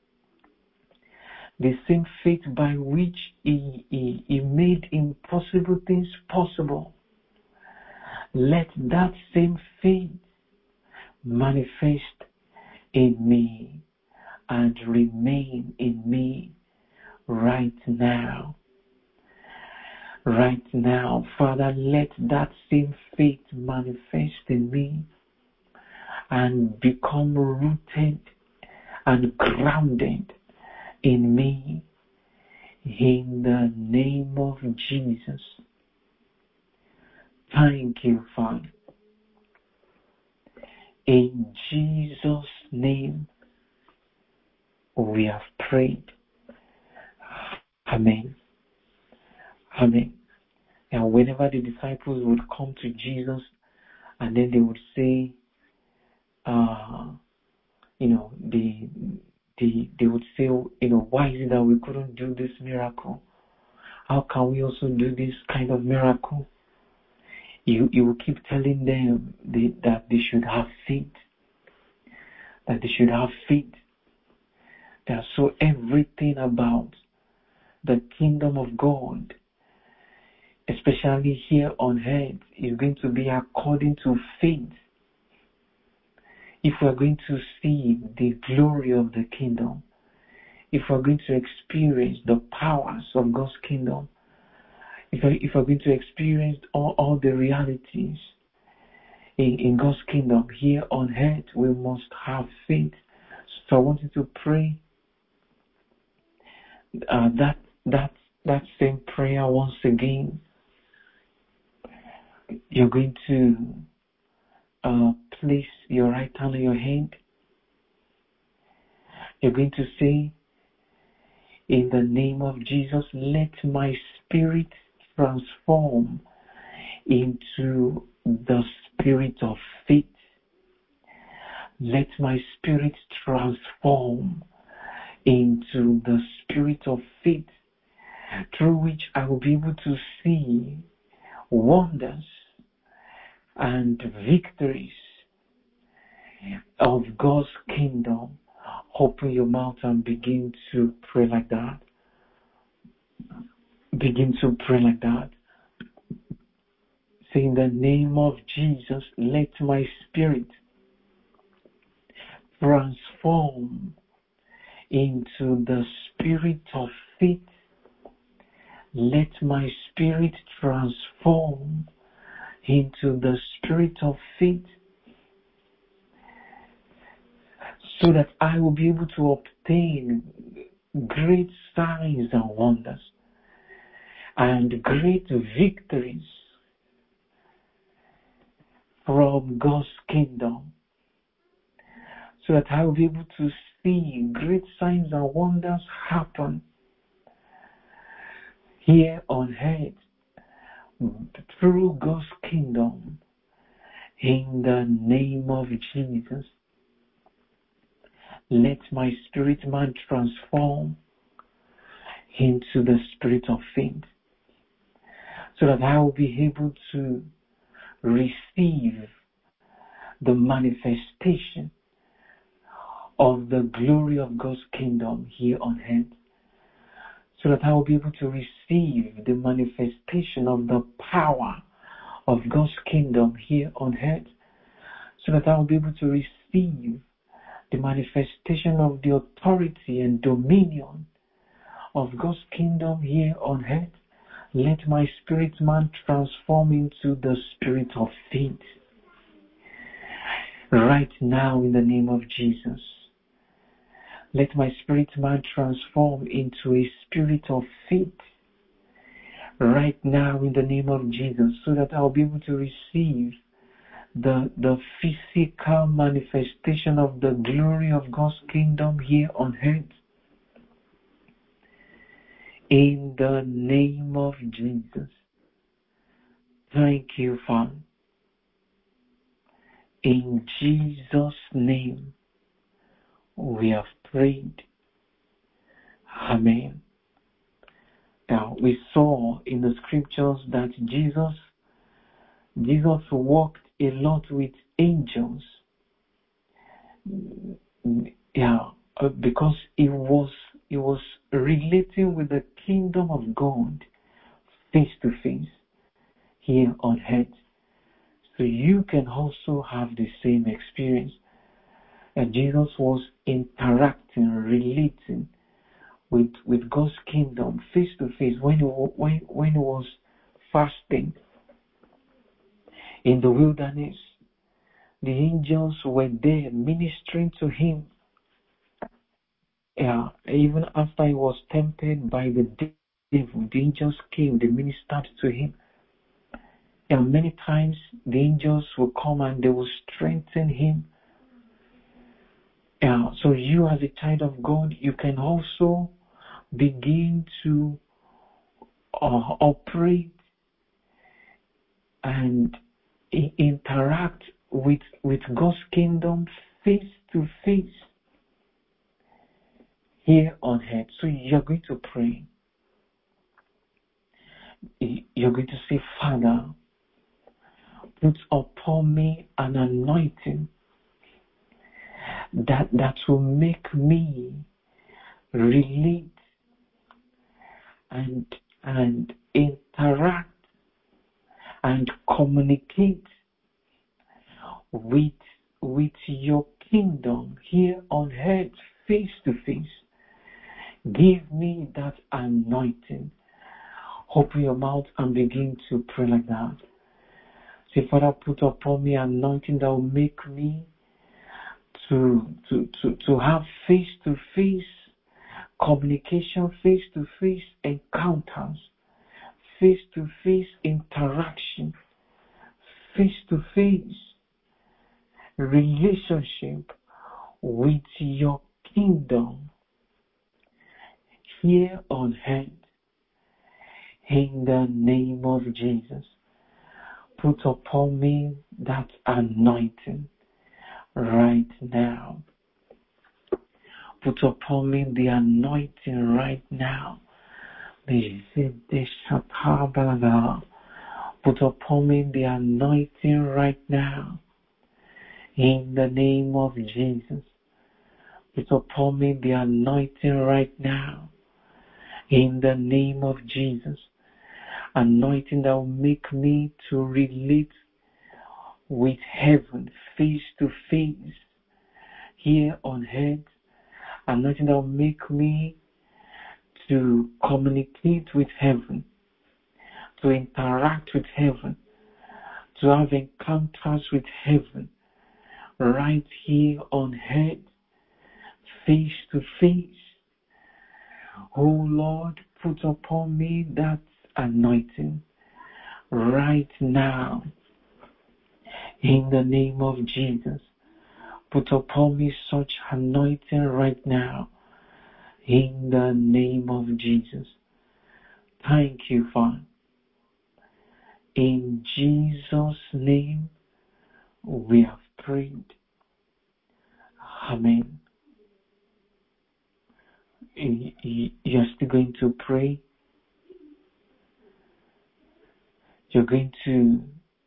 the same faith by which he made impossible things possible, let that same faith manifest in me and remain in me right now. Right now, Father, let that same faith manifest in me and become rooted and grounded in me, in the name of Jesus. Thank you, Father. In Jesus' name we have prayed. Amen. Amen. And whenever the disciples would come to Jesus and then they would say, they would say, why is it that we couldn't do this miracle? How can we also do this kind of miracle? You will keep telling them that they should have faith. That they should have faith. That so everything about the kingdom of God, especially here on earth, is going to be according to faith. If we are going to see the glory of the kingdom, if we're going to experience the powers of God's kingdom, if we're going to experience all the realities in God's kingdom here on earth, we must have faith. So I want you to pray that same prayer once again. You're going to place your right hand on your head. You're going to say, in the name of Jesus, let my spirit transform into the spirit of faith. Let my spirit transform into the spirit of faith, through which I will be able to see wonders and victories of God's kingdom. Open your mouth and begin to pray like that. Begin to pray like that. Say, in the name of Jesus, let my spirit transform into the spirit of faith. Let my spirit transform into the spirit of faith, so that I will be able to obtain great signs and wonders and great victories from God's kingdom, so that I will be able to see great signs and wonders happen here on earth through God's kingdom, in the name of Jesus. Let my spirit man transform into the spirit of faith, so that I will be able to receive the manifestation of the glory of God's kingdom here on earth, so that I will be able to receive the manifestation of the power of God's kingdom here on earth, so that I will be able to receive the manifestation of the authority and dominion of God's kingdom here on earth. Let my spirit man transform into the spirit of faith. Right now, in the name of Jesus, let my spirit man transform into a spirit of faith. Right now, in the name of Jesus, so that I'll be able to receive the physical manifestation of the glory of God's kingdom here on earth. In the name of Jesus. Thank you, Father. In Jesus' name, we have prayed. Amen. Now, we saw in the scriptures that Jesus walked a lot with angels. Because he was relating with the kingdom of God face to face here on earth. So you can also have the same experience. And Jesus was interacting, relating with God's kingdom face to face when he was fasting in the wilderness. The angels were there ministering to him. Even after he was tempted by the devil, the angels came, they ministered to him. Many times the angels will come and they will strengthen him. So you, as a child of God, you can also begin to operate and interact with God's kingdom face to face here on earth. So you're going to pray. You're going to say, Father, put upon me an anointing that will make me relate and interact and communicate with your kingdom here on earth face to face. Give me that anointing. Open your mouth and begin to pray like that. Say, Father, put upon me anointing that will make me to have face-to-face communication, face-to-face encounters, face-to-face interaction, face-to-face relationship with your kingdom here on earth. In the name of Jesus, put upon me that anointing right now. Put upon me the anointing right now. Put upon me the anointing right now. In the name of Jesus. Put upon me the anointing right now. In the name of Jesus. Anointing that will make me to relate with heaven face to face here on earth. Anointing that will make me to communicate with heaven, to interact with heaven, to have encounters with heaven right here on earth, face to face. Oh Lord, put upon me that anointing right now. In the name of Jesus, put upon me such anointing right now. In the name of Jesus. Thank you, Father. In Jesus' name, we have prayed. Amen. You're still going to pray. You're going to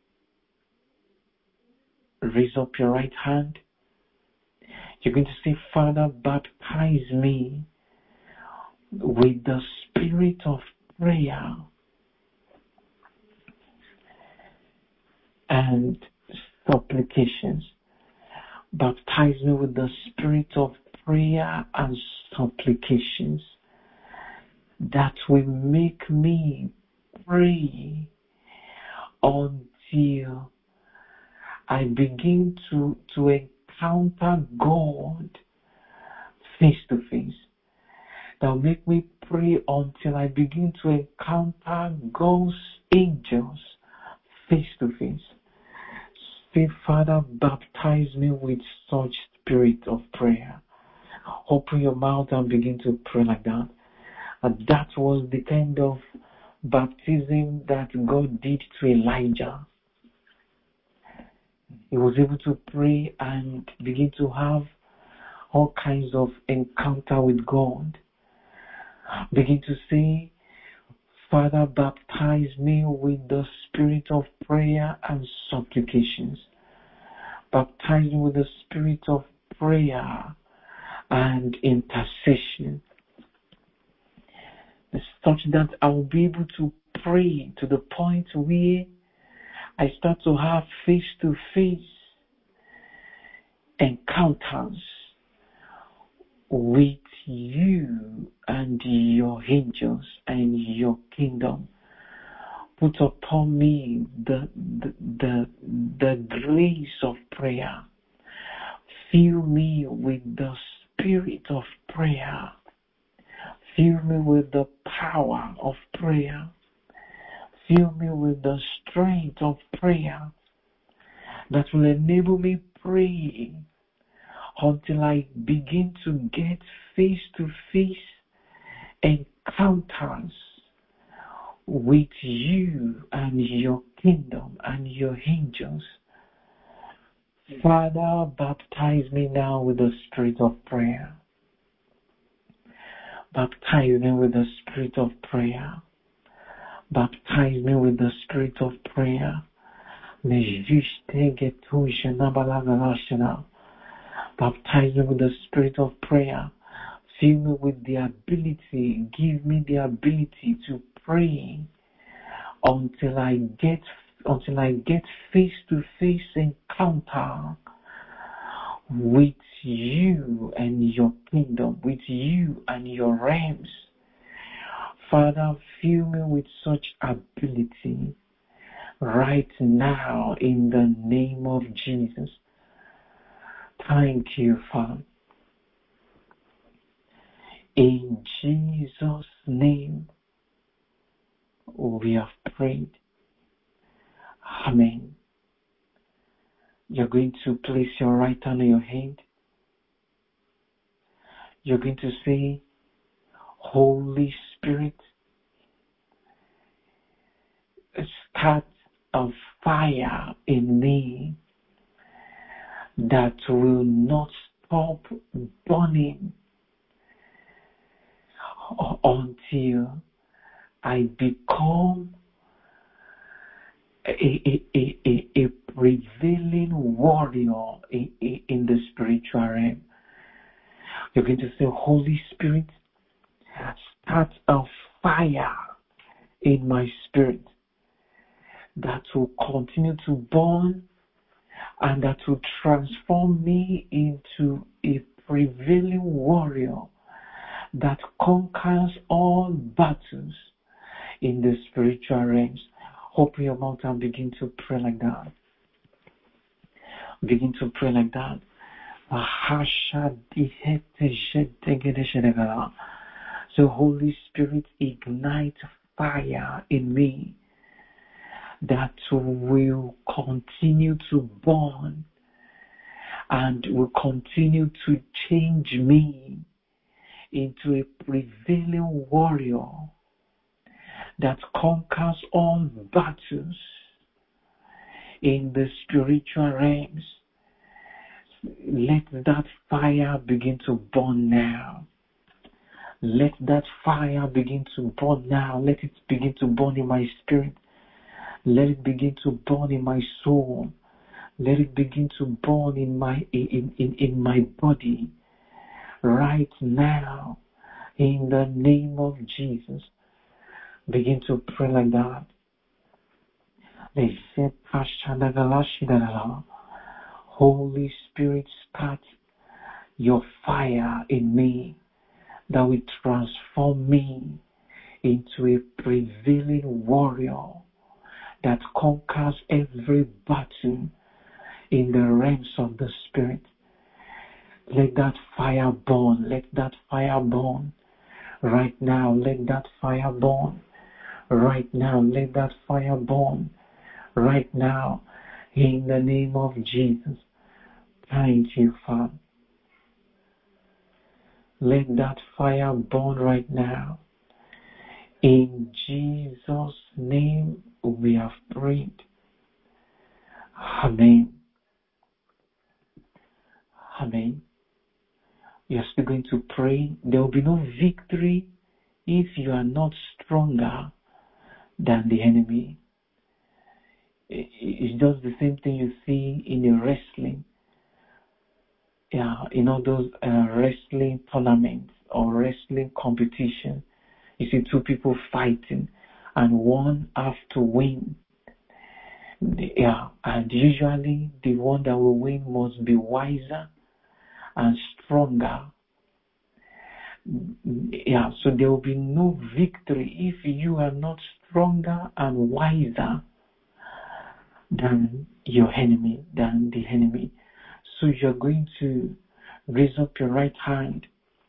raise up your right hand. You're going to say, Father, baptize me with the spirit of prayer and supplications. Baptize me with the spirit of prayer and supplications that will make me pray until I begin to encounter God face to face. That will make me pray until I begin to encounter God's angels face to face. Say, Father, baptize me with such spirit of prayer. Open your mouth and begin to pray like that. And that was the kind of baptism that God did to Elijah. He was able to pray and begin to have all kinds of encounter with God. Begin to say, Father, baptize me with the spirit of prayer and supplications. Baptize me with the spirit of prayer and intercession. Such that I will be able to pray to the point where I start to have face-to-face encounters with you and your angels and your kingdom. Put upon me the grace of prayer. Fill me with the spirit of prayer. Fill me with the power of prayer. Fill me with the strength of prayer that will enable me pray until I begin to get face-to-face encounters with you and your kingdom and your angels. Father, baptize me now with the spirit of prayer. Baptize me with the spirit of prayer. Baptize me with the spirit of prayer. Baptize me with the spirit of prayer. Fill me with the ability. Give me the ability to pray until I get face-to-face encounter with you and your kingdom, with you and your realms. Father, fill me with such ability right now in the name of Jesus. Thank you, Father. In Jesus' name, we have prayed. Amen. You're going to place your right hand on your head. You're going to say, Holy Spirit, start a fire in me that will not stop burning until I become a prevailing warrior in the spiritual realm. You're going to say, Holy Spirit, start a fire in my spirit that will continue to burn and that will transform me into a prevailing warrior that conquers all battles in the spiritual realms. Open your mouth and begin to pray like that. Begin to pray like that. So Holy Spirit, ignite fire in me that will continue to burn and will continue to change me into a prevailing warrior that conquers all battles in the spiritual realms. Let that fire begin to burn now. Let that fire begin to burn now. Let it begin to burn in my spirit. Let it begin to burn in my soul. Let it begin to burn in my body right now. In the name of Jesus. Begin to pray like that. Holy Spirit, start your fire in me that will transform me into a prevailing warrior that conquers every battle in the realms of the Spirit. Let that fire burn. Let that fire burn. Right now, let that fire burn. Right now, let that fire burn. Right now, in the name of Jesus. Thank you, Father. Let that fire burn right now. In Jesus' name we have prayed. Amen. Amen. You're still going to pray. There will be no victory if you are not stronger than the enemy. It's just the same thing you see in a wrestling. In all those wrestling tournaments or wrestling competition. You see two people fighting and one has to win. And usually the one that will win must be wiser and stronger. So there will be no victory if you are not stronger and wiser than your enemy, than the enemy. So you're going to raise up your right hand.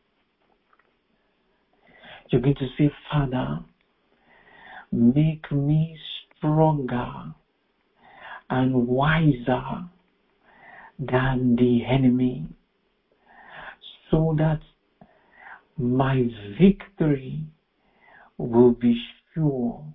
You're going to say, Father, make me stronger and wiser than the enemy, so that my victory will be sure,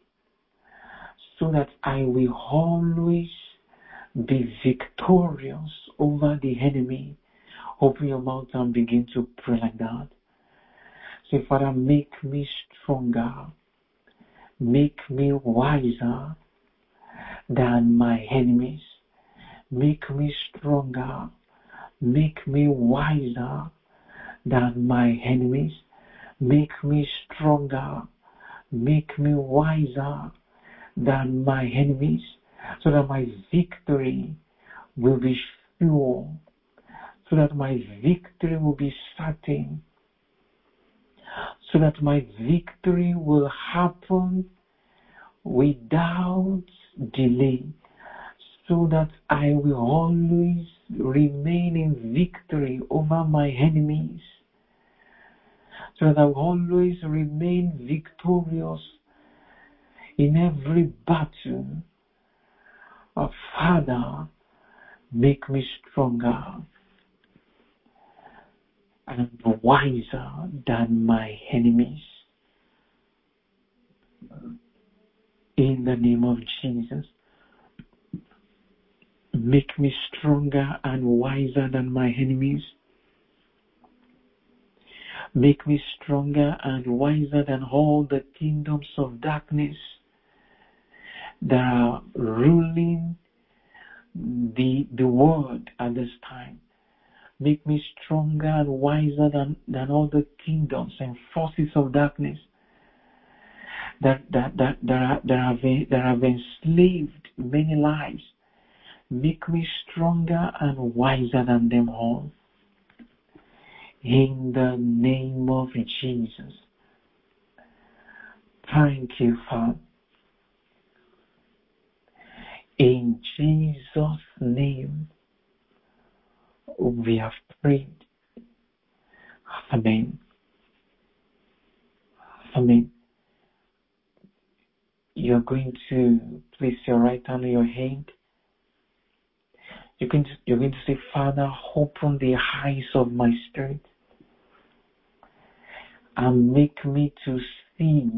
so that I will always be victorious over the enemy. Open your mouth and begin to pray like that. Say, Father, make me stronger, make me wiser than my enemies. Make me stronger, make me wiser than my enemies. Make me stronger, make me wiser than my enemies, so that my victory will be sure, so that my victory will be certain, so that my victory will happen without delay, so that I will always remain in victory over my enemies, so that I will always remain victorious in every battle. Father, make me stronger and wiser than my enemies. In the name of Jesus, make me stronger and wiser than my enemies. Make me stronger and wiser than all the kingdoms of darkness that are ruling the world at this time. Make me stronger and wiser than all the kingdoms and forces of darkness that have enslaved many lives. Make me stronger and wiser than them all. In the name of Jesus. Thank you, Father. In Jesus' name, we have prayed. Amen. Amen. You're going to place your right hand on your head. You're going to say, Father, open the eyes of my spirit and make me to see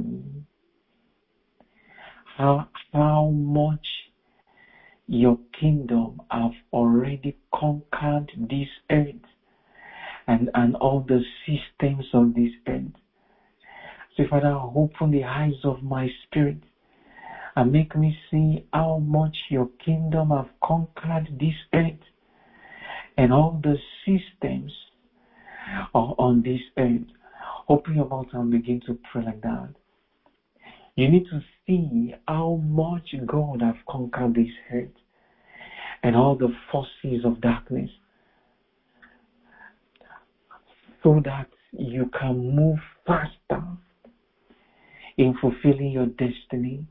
how much your kingdom have already conquered this earth and all the systems of this earth. So Father, open the eyes of my spirit and make me see how much your kingdom have conquered this earth and all the systems on this earth. Open your mouth and begin to pray like that. You need to see how much God have conquered this earth and all the forces of darkness, so that you can move faster in fulfilling your destiny.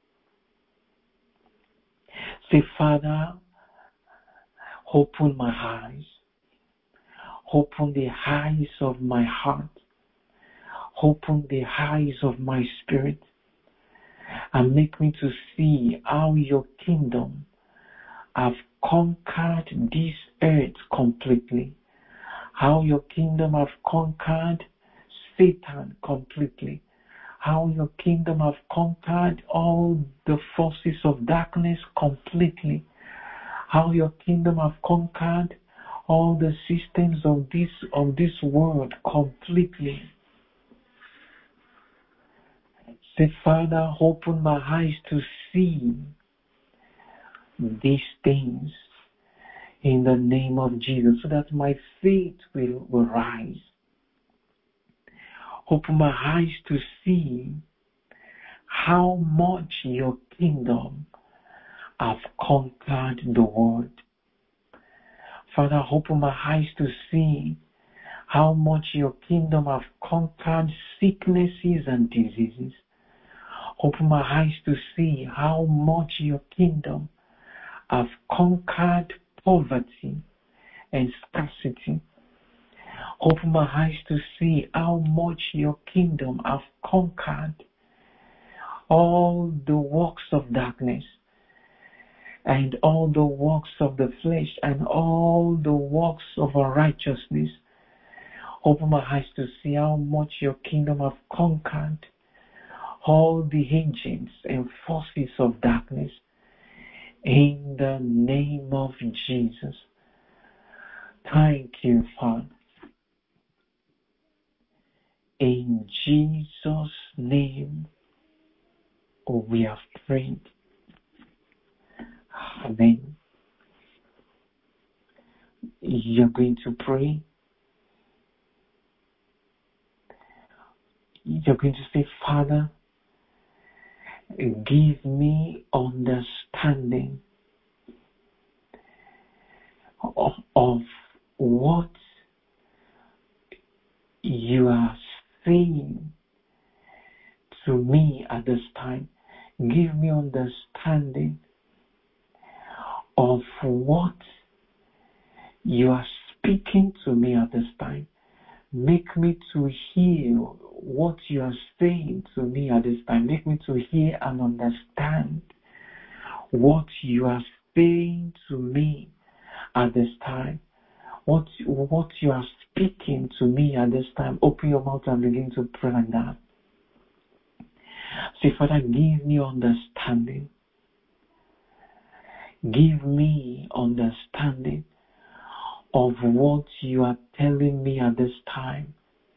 Say, Father, open my eyes. Open the eyes of my heart. Open the eyes of my spirit and make me to see how your kingdom have conquered this earth completely. How your kingdom have conquered Satan completely. How your kingdom have conquered all the forces of darkness completely. How your kingdom have conquered all the systems of this world completely. Say, Father, open my eyes to see these things in the name of Jesus, so that my faith will rise. Open my eyes to see how much your kingdom have conquered the world. Father, open my eyes to see how much your kingdom have conquered sicknesses and diseases. Open my eyes to see how much your kingdom have conquered poverty and scarcity. Open my eyes to see how much your kingdom have conquered all the works of darkness and all the works of the flesh and all the works of unrighteousness. Open my eyes to see how much your kingdom have conquered all the agents and forces of darkness. In the name of Jesus. Thank you, Father. In Jesus' name, we have prayed. Amen. You're going to pray. You're going to say, Father, give me understanding of what you are saying to me at this time. Give me understanding of what you are speaking to me at this time. Make me to hear what you are saying to me at this time. Make me to hear and understand what you are saying to me at this time. What you are speaking to me at this time. Open your mouth and begin to pray like that. Say, Father, give me understanding. Give me understanding of what you are telling me at this time.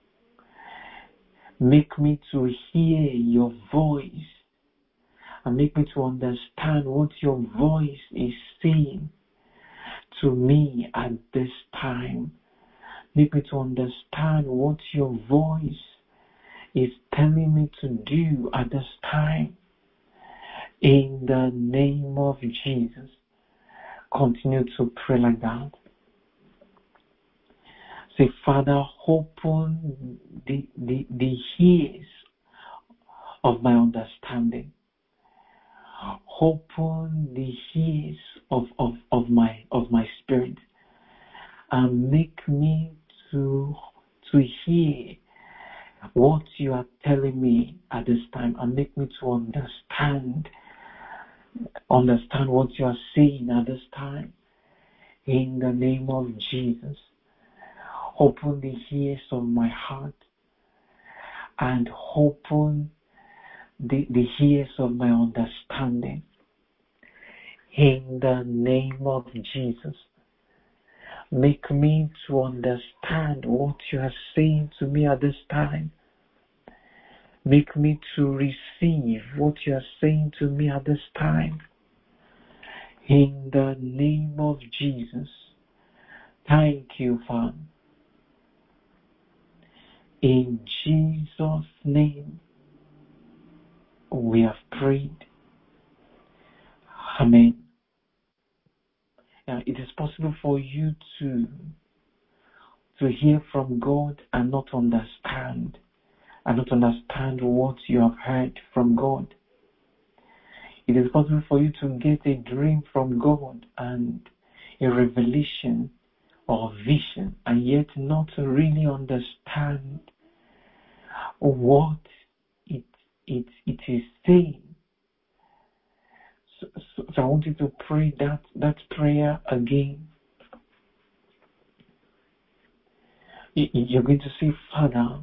Make me to hear your voice and make me to understand what your voice is saying to me at this time. Make me to understand what your voice is telling me to do at this time. In the name of Jesus. Continue to pray like that. Say, Father, open the ears of my understanding. Open the ears of my spirit, and make me to hear what you are telling me at this time, and make me to understand what you are saying at this time. In the name of Jesus. Open the ears of my heart and open the ears of my understanding. In the name of Jesus. Make me to understand what you are saying to me at this time. Make me to receive what you are saying to me at this time. In the name of Jesus. Thank you, Father. In Jesus' name, we have prayed. Amen. Now, it is possible for you to hear from God and not understand what you have heard from God. It is possible for you to get a dream from God and a revelation or vision and yet not really understand what it is saying. So I want you to pray that prayer again. You're going to say, Father,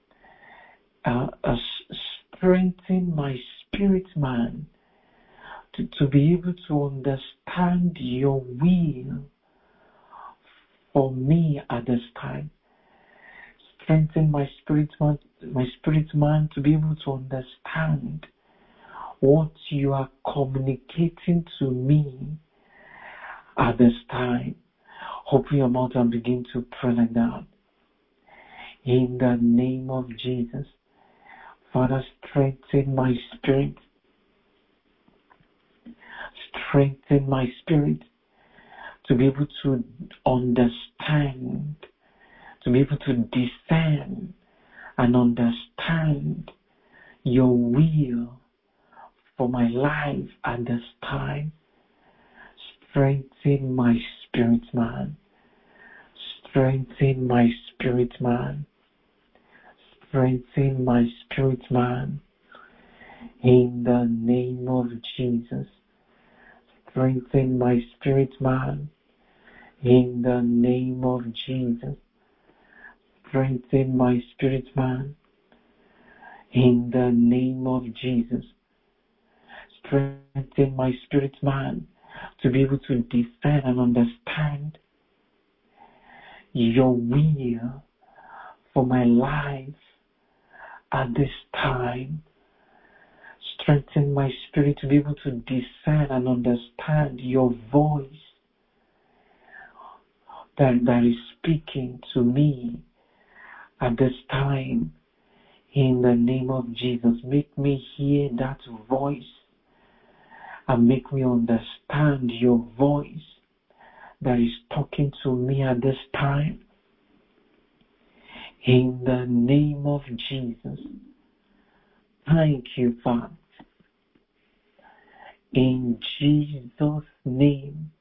strengthen my spirit man to be able to understand your will for me at this time. Strengthen my spirit man to be able to understand what you are communicating to me at this time. Open your mouth and begin to pray like that. In the name of Jesus. Father, strengthen my spirit. Strengthen my spirit to be able to understand, to be able to discern and understand your will for my life at this time. Strengthen my spirit man. Strengthen my spirit man. Strengthen my spirit man. In the name of Jesus. Strengthen my spirit man. In the name of Jesus. Strengthen my spirit man. In the name of Jesus. Strengthen my spirit man to be able to discern and understand your will for my life at this time. Strengthen my spirit to be able to discern and understand your voice that is speaking to me at this time. In the name of Jesus, make me hear that voice and make me understand your voice that is talking to me at this time. In the name of Jesus. Thank you, Father. In Jesus' name,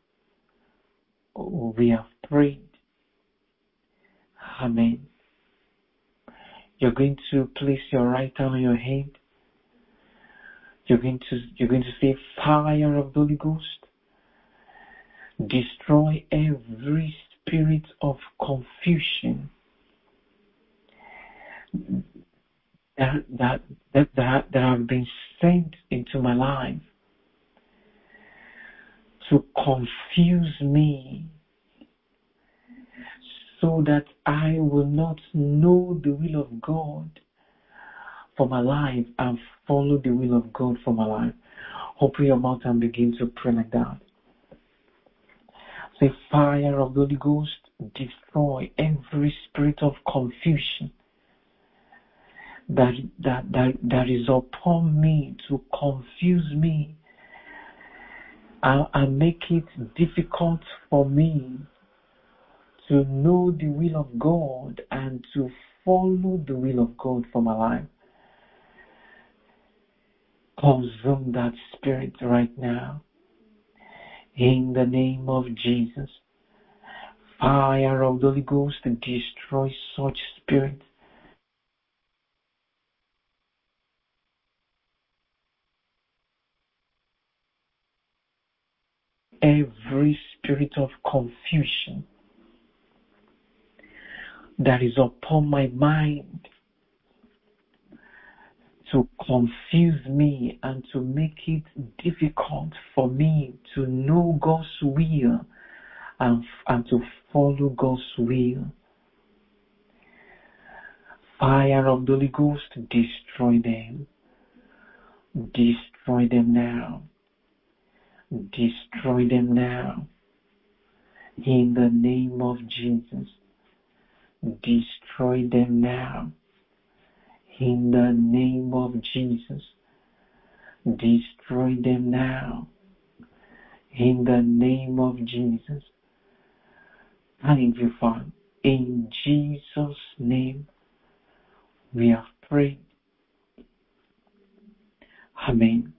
we have prayed. Amen. You're going to place your right hand on your head. You're going to say, fire of the Holy Ghost, destroy every spirit of confusion that have been sent into my life to confuse me, so that I will not know the will of God for my life and follow the will of God for my life. Open your mouth and begin to pray like that. Say, fire of the Holy Ghost, destroy every spirit of confusion that is upon me to confuse me and make it difficult for me to know the will of God and to follow the will of God for my life. Consume that spirit right now. In the name of Jesus. Fire of the Holy Ghost, destroy such spirit. Every spirit of confusion that is upon my mind to confuse me and to make it difficult for me to know God's will and to follow God's will. Fire of the Holy Ghost, destroy them. Destroy them now. Destroy them now. In the name of Jesus. Destroy them now. In the name of Jesus. Destroy them now. In the name of Jesus. Thank you, Father. In Jesus' name, we have prayed. Amen.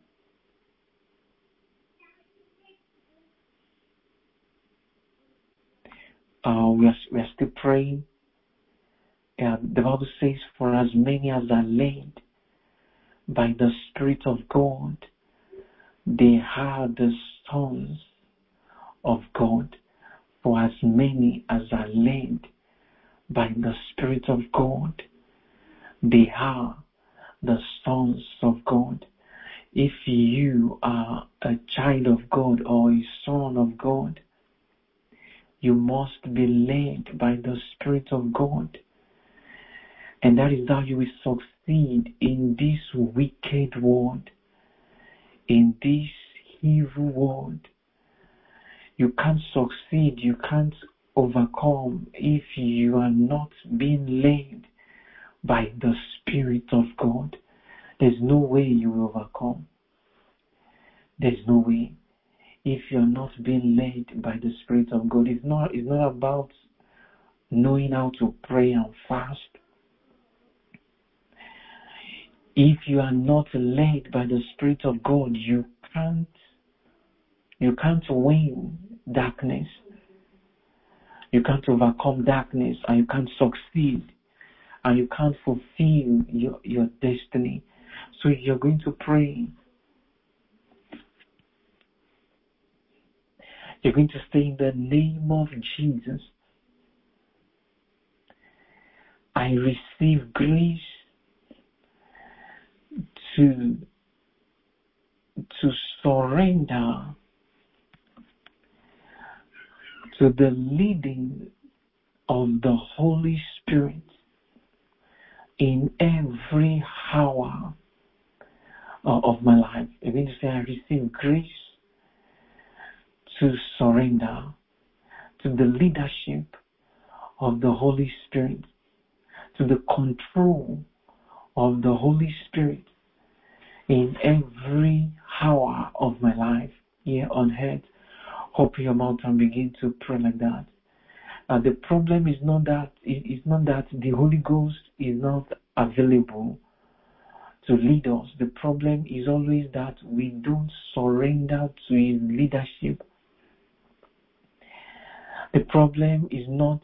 We are still praying. The Bible says, for as many as are led by the Spirit of God, they are the sons of God. For as many as are led by the Spirit of God, they are the sons of God. If you are a child of God or a son of God, you must be led by the Spirit of God. And that is how you will succeed in this wicked world, in this evil world. You can't succeed, you can't overcome if you are not being led by the Spirit of God. There's no way you will overcome. There's no way. If you are not being led by the Spirit of God, it's not about knowing how to pray and fast. If you are not led by the Spirit of God, you can't win darkness. You can't overcome darkness, and you can't succeed, and you can't fulfill your destiny. So you're going to pray. You're going to say, in the name of Jesus, I receive grace to surrender to the leading of the Holy Spirit in every hour of my life. You're going to say, I receive grace to surrender to the leadership of the Holy Spirit, to the control of the Holy Spirit in every hour of my life here on earth. Open your mouth and begin to pray like that. The problem is not that the Holy Ghost is not available to lead us. The problem is always that we don't surrender to His leadership. The problem is not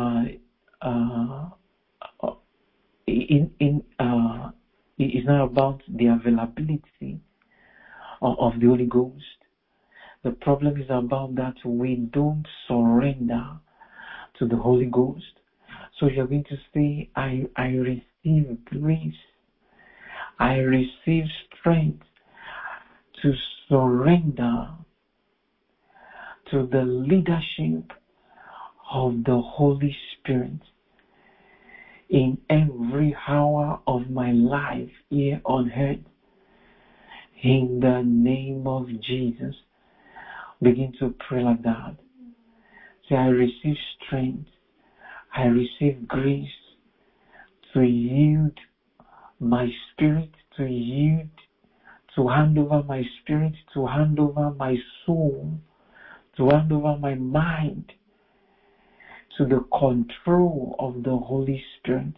it's not about the availability of the Holy Ghost. The problem is about that we don't surrender to the Holy Ghost. So you're going to say, I receive grace. I receive strength to surrender to the leadership of the Holy Spirit in every hour of my life here on earth. In the name of Jesus. Begin to pray like that. Say, I receive strength. I receive grace to yield my spirit, to yield, to hand over my spirit, to hand over my soul, to hand over my mind to the control of the Holy Spirit,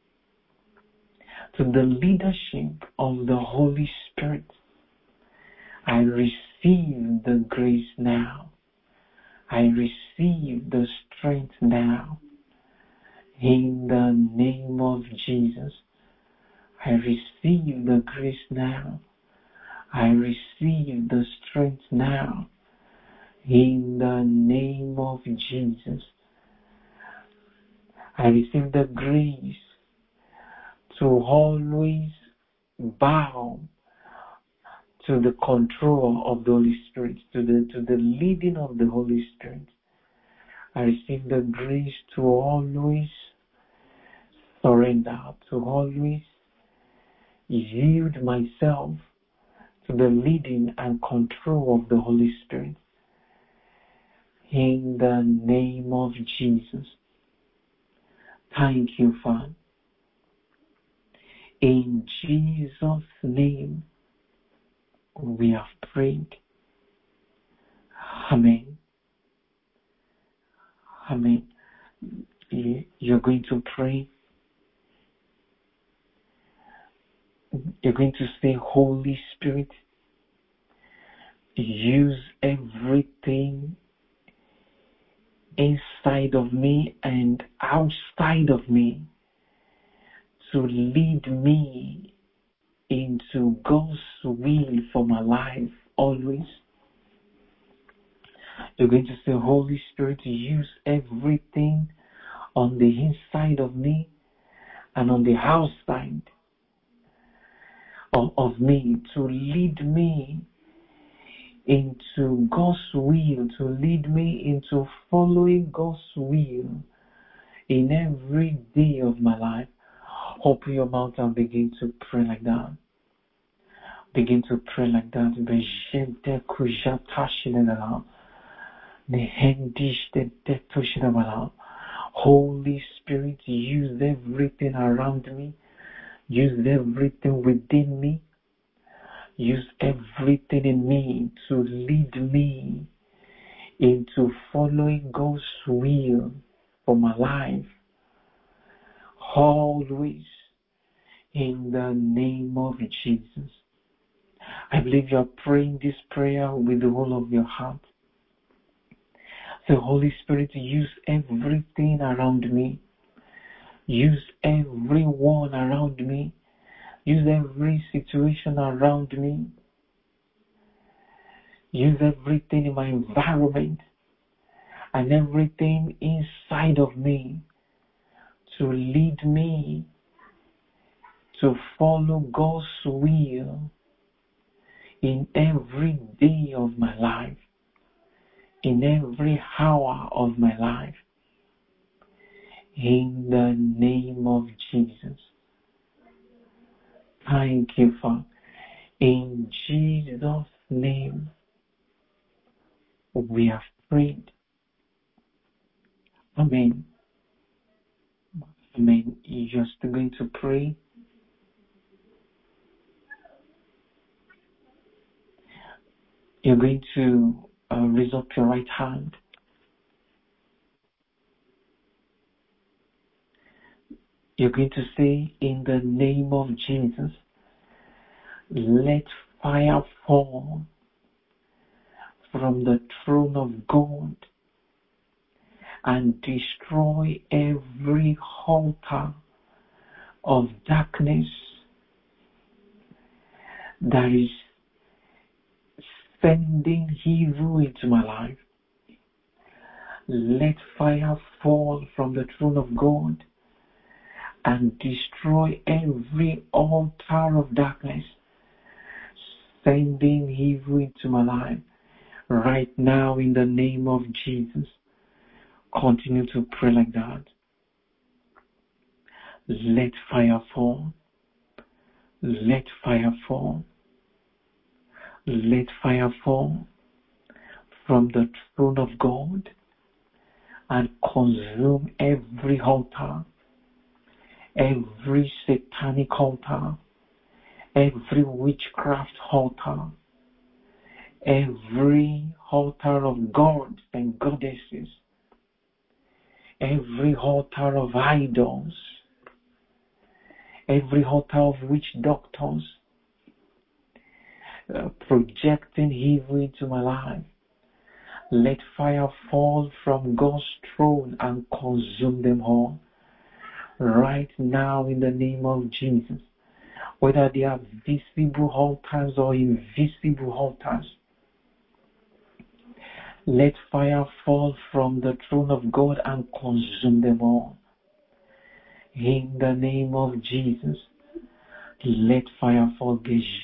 to the leadership of the Holy Spirit. I receive the grace now. I receive the strength now. In the name of Jesus, I receive the grace now. I receive the strength now. In the name of Jesus, I receive the grace to always bow to the control of the Holy Spirit, to the leading of the Holy Spirit. I receive the grace to always surrender, to always yield myself to the leading and control of the Holy Spirit. In the name of Jesus. Thank you, Father. In Jesus' name, we have prayed. Amen. Amen. You're going to pray. You're going to say, Holy Spirit, use everything inside of me and outside of me to lead me into God's will for my life always. You're going to say, Holy Spirit, use everything on the inside of me and on the outside of me to lead me into God's will, to lead me into following God's will in every day of my life. Open your mouth and begin to pray like that. Begin to pray like that. Holy Spirit, use everything around me. Use everything within me. Use everything in me to lead me into following God's will for my life. Always in the name of Jesus. I believe you are praying this prayer with the whole of your heart. So Holy Spirit, use everything around me. Use everyone around me. Use every situation around me. Use everything in my environment and everything inside of me to lead me to follow God's will in every day of my life, in every hour of my life. In the name of Jesus. Thank you, Father. In Jesus' name, we have prayed. Amen. Amen. You're still going to pray. You're going to raise up your right hand. You're going to say, in the name of Jesus, let fire fall from the throne of God and destroy every altar of darkness that is sending evil into my life. Let fire fall from the throne of God and destroy every altar of darkness sending evil into my life. Right now, in the name of Jesus, continue to pray like that. Let fire fall. Let fire fall. Let fire fall from the throne of God and consume every altar, every satanic altar, every witchcraft altar, every altar of gods and goddesses, every altar of idols, every altar of witch doctors projecting evil into my life. Let fire fall from God's throne and consume them all. Right now, in the name of Jesus, whether they are visible altars or invisible altars, let fire fall from the throne of God and consume them all. In the name of Jesus, let fire fall.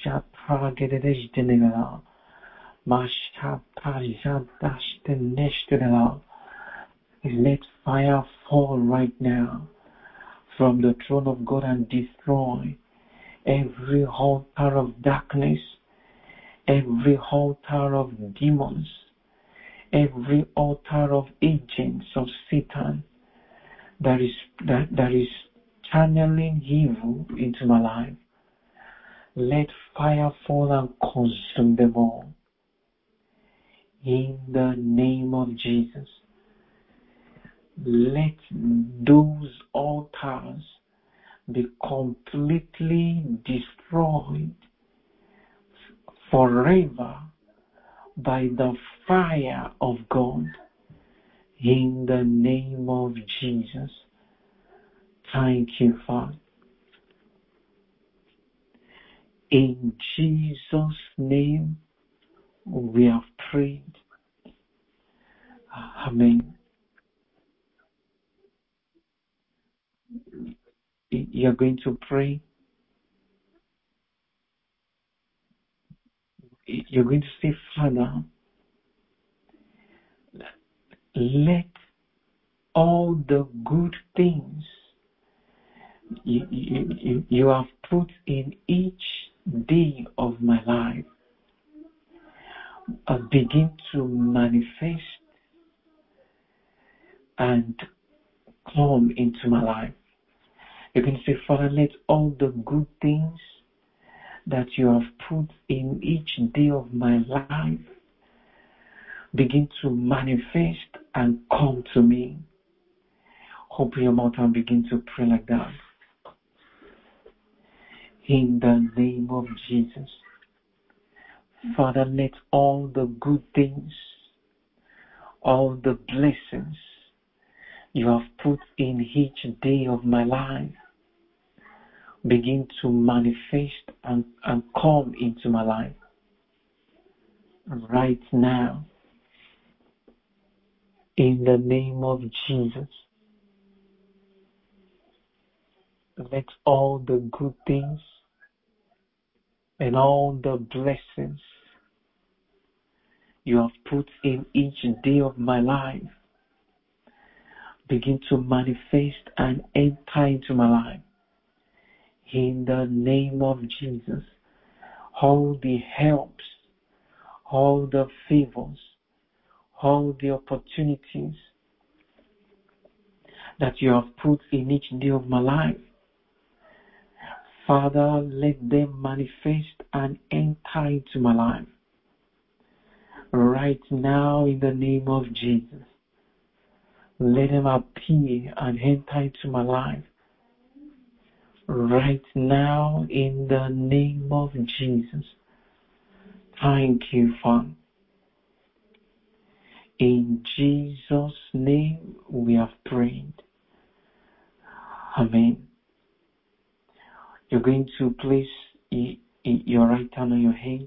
Let fire fall right now from the throne of God and destroy every altar of darkness, every altar of demons, every altar of agents of Satan that is channeling evil into my life. Let fire fall and consume them all. In the name of Jesus, let those altars be completely destroyed forever by the fire of God. In the name of Jesus. Thank you, Father. In Jesus' name we have prayed. Amen. You're going to pray. You're going to say, Father, let all the good things you have put in each day of my life begin to manifest and come into my life. You can say, Father, let all the good things that you have put in each day of my life begin to manifest and come to me. Open your mouth and begin to pray like that. In the name of Jesus. Father, let all the good things, all the blessings you have put in each day of my life begin to manifest and come into my life. Right now, in the name of Jesus, let all the good things and all the blessings you have put in each day of my life begin to manifest and enter into my life. In the name of Jesus, all the helps, all the favors, all the opportunities that you have put in each day of my life, Father, let them manifest and enter into my life. right now in the name of Jesus. Let them appear and enter into my life right now in the name of Jesus. Thank you, Father. In Jesus' name we have prayed. Amen. You're going to place your right hand on your head.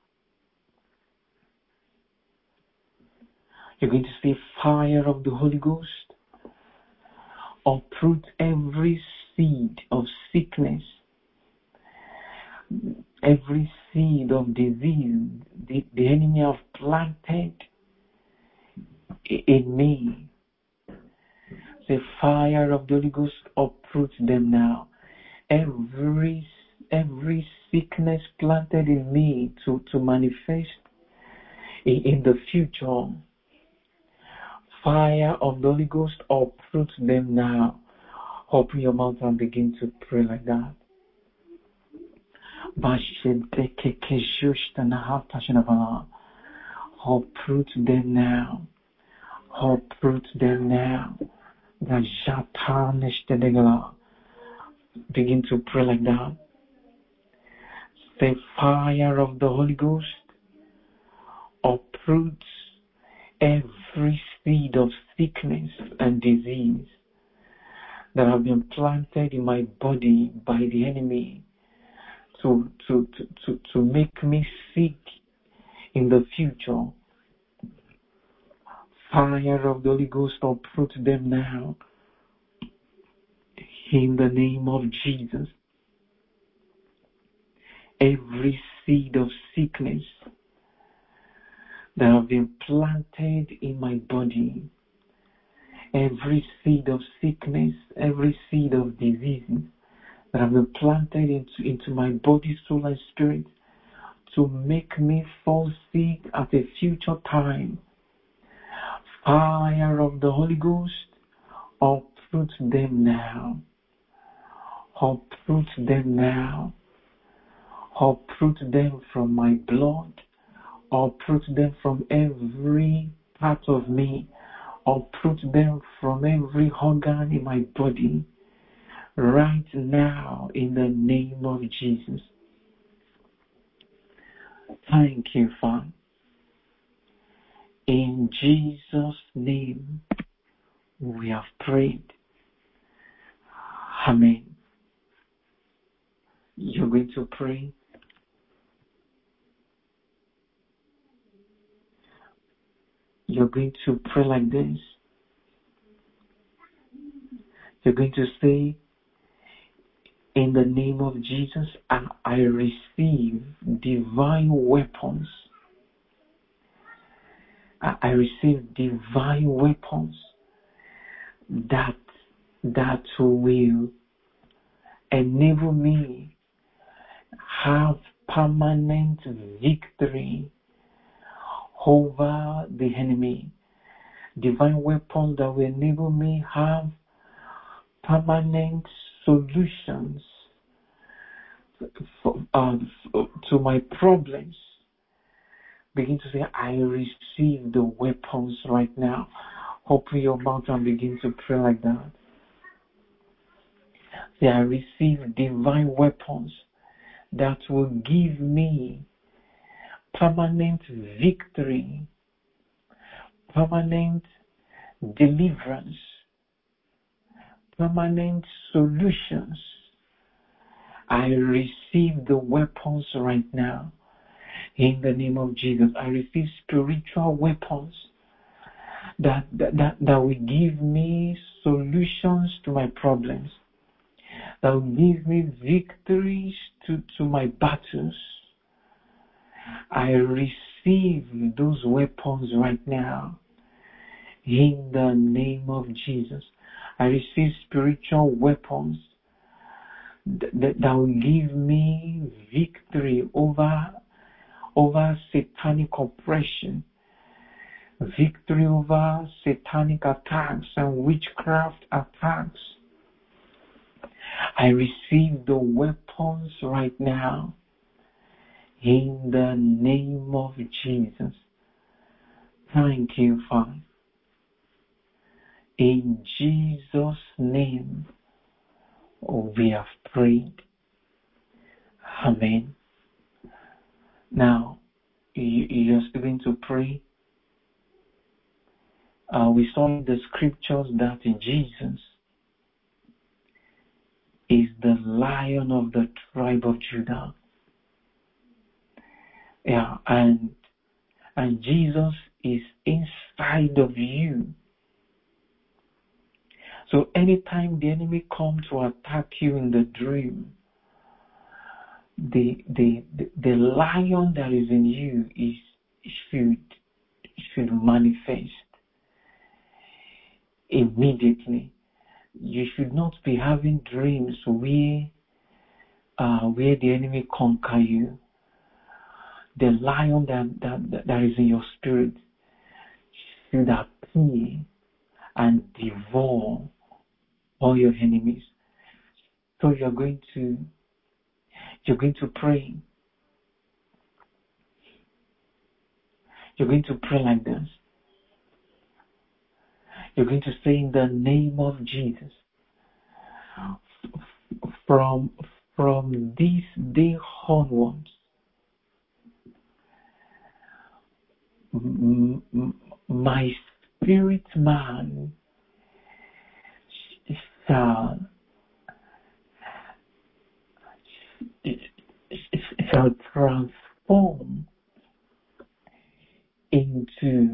You're going to say, fire of the Holy Ghost, uproot every seed of sickness, every seed of disease the enemy have planted in me. The fire of the Holy Ghost uproot them now. Every sickness planted in me to manifest in the future. Fire of the Holy Ghost uproot them now. Open your mouth and begin to pray like that. Uproot them now. Uproot them now. Begin to pray like that. The fire of the Holy Ghost uproots every seed of sickness and disease that have been planted in my body by the enemy to make me sick in the future. Fire of the Holy Ghost uproot them now in the name of Jesus. Every seed of sickness that have been planted in my body, every seed of sickness, every seed of disease that have been planted into my body, soul, and spirit to make me fall sick at a future time. Fire of the Holy Ghost, uproot them now. Uproot them now. Uproot them from my blood. Uproot them from every part of me. Uproot them from every organ in my body. Right now, in the name of Jesus. Thank you, Father. In Jesus' name, we have prayed. Amen. You're going to pray. You're going to pray like this. You're going to say, in the name of Jesus, I receive divine weapons. I receive divine weapons that will enable me have permanent victory over the enemy. Divine weapons that will enable me have permanent solutions to my problems. Begin to say, I receive the weapons right now. Open your mouth and begin to pray like that. Say, I receive divine weapons that will give me permanent victory, permanent deliverance, permanent solutions. I receive the weapons right now. In the name of Jesus, I receive spiritual weapons that will give me solutions to my problems, that will give me victories to my battles. I receive those weapons right now. In the name of Jesus, I receive spiritual weapons that will give me victory over satanic oppression, victory over satanic attacks and witchcraft attacks. I receive the weapons right now in the name of Jesus. Thank you, Father. In Jesus' name, we have prayed. Amen. Now, you're still going to pray. We saw in the scriptures that Jesus is the Lion of the tribe of Judah. Yeah, and Jesus is inside of you. So anytime the enemy comes to attack you in the dream, the lion that is in you should manifest immediately. You should not be having dreams where the enemy conquer you. The lion that is in your spirit should appear and devour all your enemies. So you're going to pray. You're going to pray like this. You're going to say, in the name of Jesus, from this day onwards, my spirit man shall transform into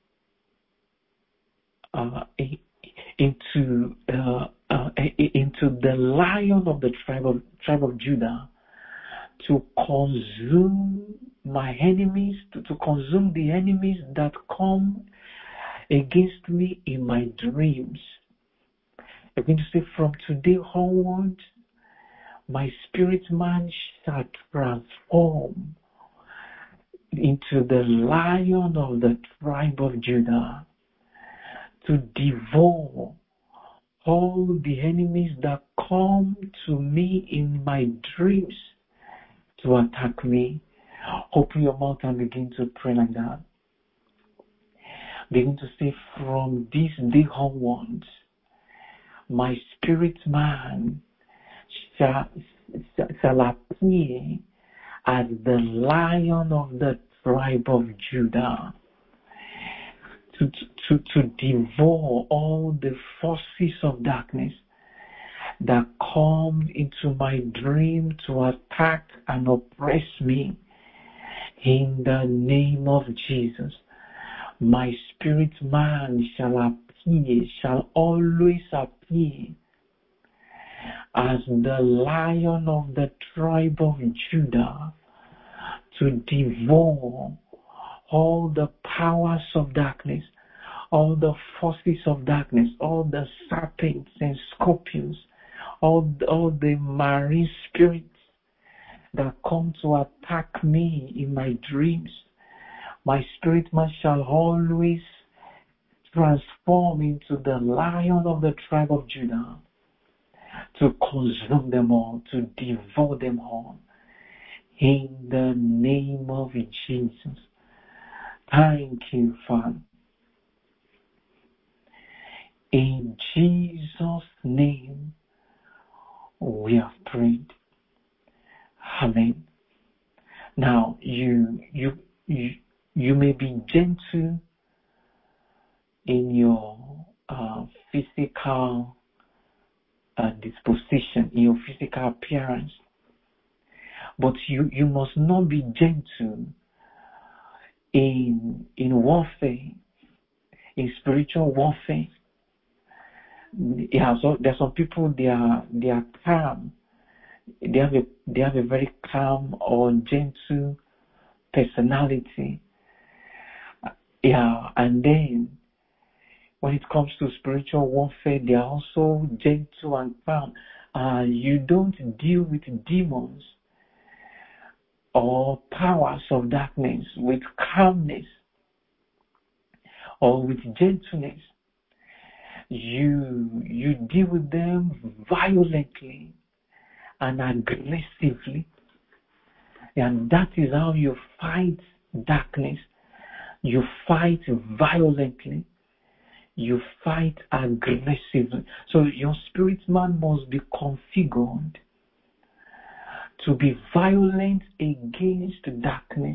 the lion of the tribe of Judah, to consume my enemies, to consume the enemies that come against me in my dreams. I'm going to say, from today onward, my spirit man shall transform into the lion of the tribe of Judah, to devour all the enemies that come to me in my dreams to attack me. Open your mouth and begin to pray like that. Begin to say, from this day onwards, my spirit man shall appear as the lion of the tribe of Judah, to devour all the forces of darkness that come into my dream to attack and oppress me. In the name of Jesus, my spirit man shall always appear as the lion of the tribe of Judah, to devour all the powers of darkness, all the forces of darkness, all the serpents and scorpions, all the marine spirits that come to attack me in my dreams. My spirit man shall always transform into the lion of the tribe of Judah, to consume them all, to devour them all. In the name of Jesus. Thank you, Father. In Jesus' name, we have prayed. Amen. Now, you may be gentle in your physical disposition, in your physical appearance, but you must not be gentle in warfare, in spiritual warfare. Yeah, so there's some people, they are calm. They have a very calm or gentle personality. Yeah, and then when it comes to spiritual warfare, they are also gentle and calm. You don't deal with demons or powers of darkness with calmness or with gentleness. You deal with them violently and aggressively, and that is how you fight darkness. You fight violently. You fight aggressively. So your spirit man must be configured to be violent against darkness.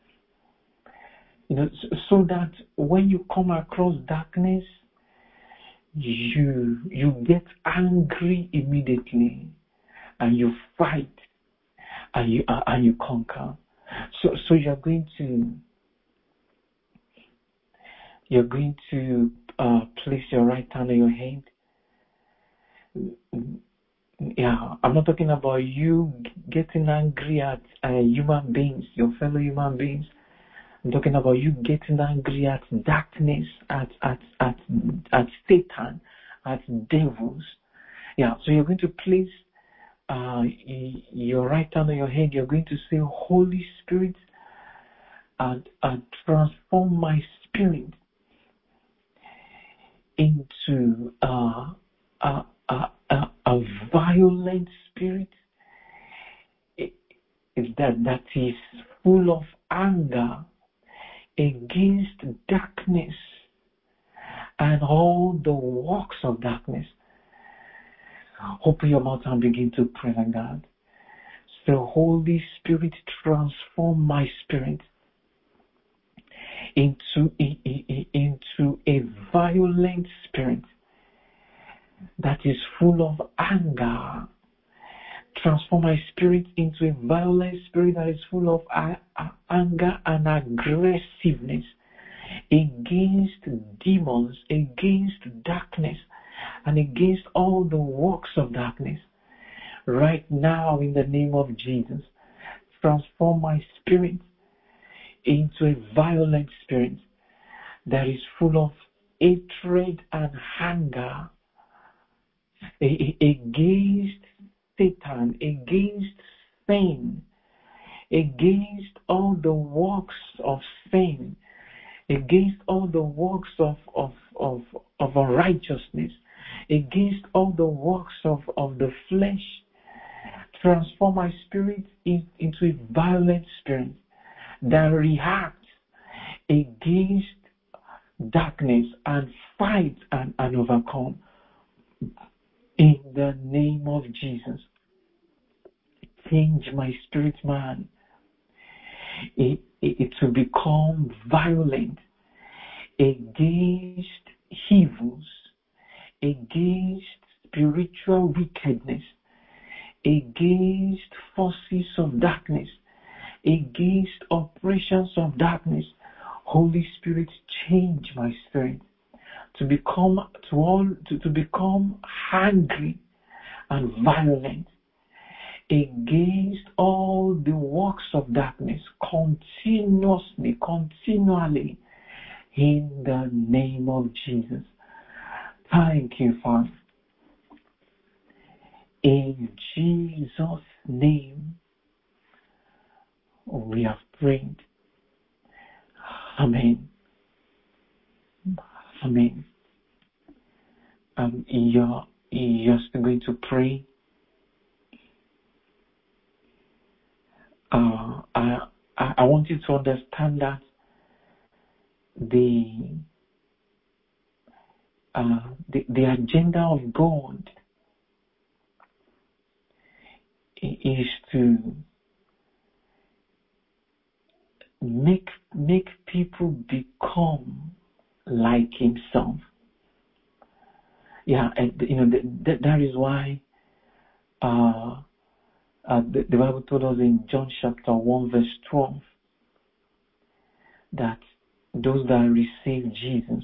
So that when you come across darkness, you get angry immediately, and you fight, and you conquer. So you're going to place your right hand on your head. Yeah, I'm not talking about you getting angry at human beings, your fellow human beings. I'm talking about you getting angry at darkness, at Satan, at devils. Yeah, so you're going to place your right hand on your head. You're going to say, Holy Spirit, and transform my spirit into a violent spirit that is full of anger against darkness and all the works of darkness. Open your mouth and begin to pray like that. So, Holy Spirit, transform my spirit into a violent spirit that is full of anger. Transform my spirit into a violent spirit that is full of anger and aggressiveness against demons, against darkness, and against all the works of darkness. Right now, in the name of Jesus, transform my spirit into a violent spirit that is full of hatred and anger against Satan, against sin, against all the works of sin, against all the works of unrighteousness, against all the works of the flesh. Transform my spirit into a violent spirit that reacts against darkness and fights and overcome. In the name of Jesus, change my spirit man. It will become violent against evils, against spiritual wickedness, against forces of darkness, against operations of darkness. Holy Spirit, change my spirit to become angry and violent against all the works of darkness continually in the name of Jesus. Thank you, Father. In Jesus' name we have prayed. Amen. Amen. You're still going to pray. I want you to understand that the agenda of God is to make people become like Himself. Yeah, and that is why the Bible told us in John chapter 1 verse 12 that those that receive Jesus,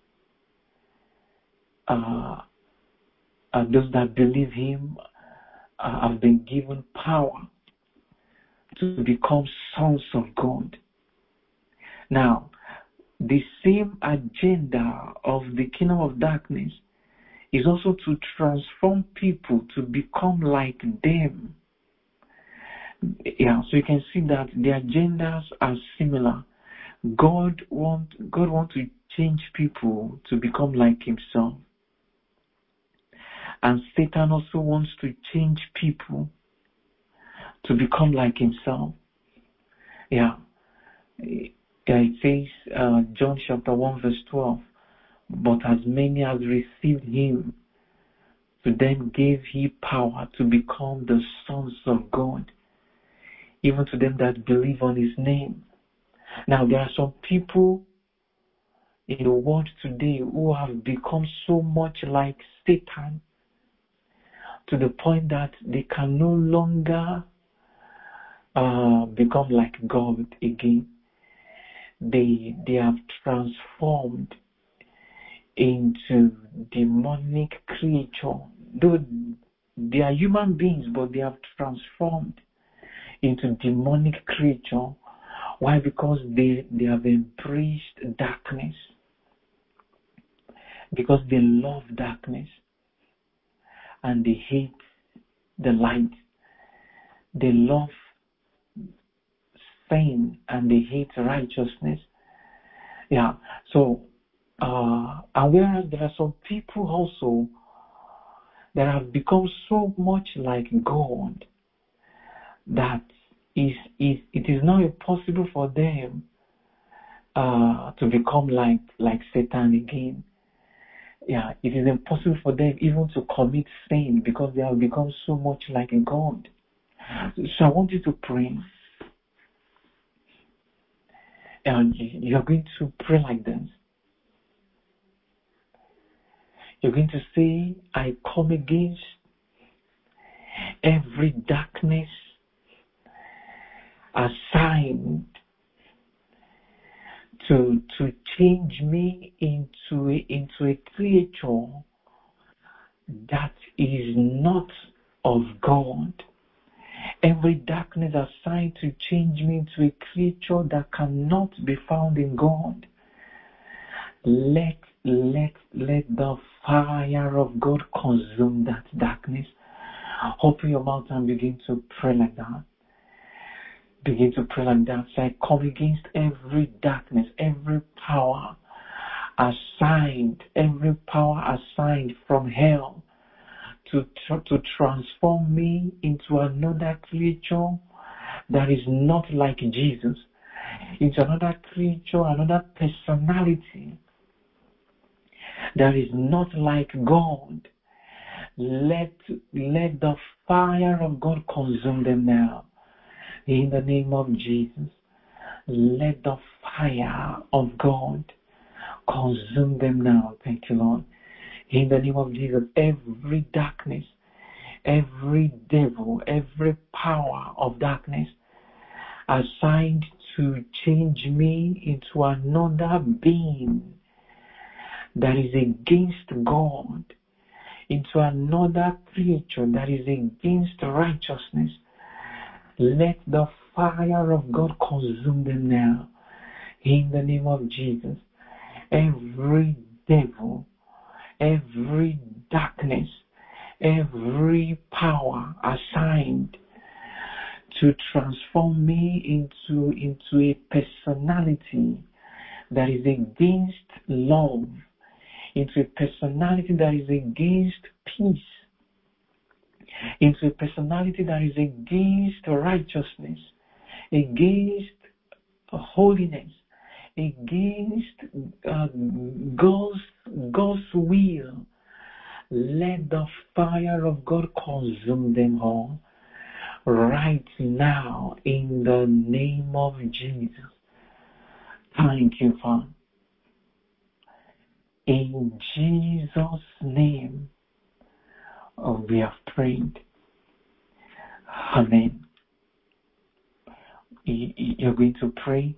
those that believe Him, have been given power to become sons of God. Now, the same agenda of the kingdom of darkness is also to transform people to become like them. Yeah, so you can see that the agendas are similar. God wants to change people to become like Himself. And Satan also wants to change people to become like himself. Yeah. It says, John chapter 1 verse 12, but as many as received him, to them gave he power to become the sons of God, even to them that believe on his name. Now, there are some people in the world today who have become so much like Satan to the point that they can no longer become like God again. They have transformed into demonic creature. Though they are human beings, but they have transformed into demonic creature. Why? Because they have embraced darkness. Because they love darkness and they hate the light. They love sin and they hate righteousness. Yeah. So, and whereas there are some people also that have become so much like God that it is not impossible for them to become like Satan again. Yeah, it is impossible for them even to commit sin because they have become so much like God. So I want you to pray. And you're going to pray like this. You're going to say, I come against every darkness assigned to change me into a creature that is not of God. Every darkness assigned to change me into a creature that cannot be found in God. Let the fire of God consume that darkness. Open your mouth and begin to pray like that. Begin to pray like that. Say, I come against every darkness, every power assigned from hell to transform me into another creature that is not like Jesus, into another creature, another personality that is not like God. Let the fire of God consume them now. In the name of Jesus, let the fire of God consume them now. Thank you, Lord. In the name of Jesus, every darkness, every devil, every power of darkness assigned to change me into another being that is against God, into another creature that is against righteousness, let the fire of God consume them now. In the name of Jesus, every devil, every darkness, every power assigned to transform me into a personality that is against love, into a personality that is against peace, into a personality that is against righteousness, against holiness, against God's will. Let the fire of God consume them all right now in the name of Jesus. Thank you, Father. In Jesus' name, we have prayed. Amen. You're going to pray.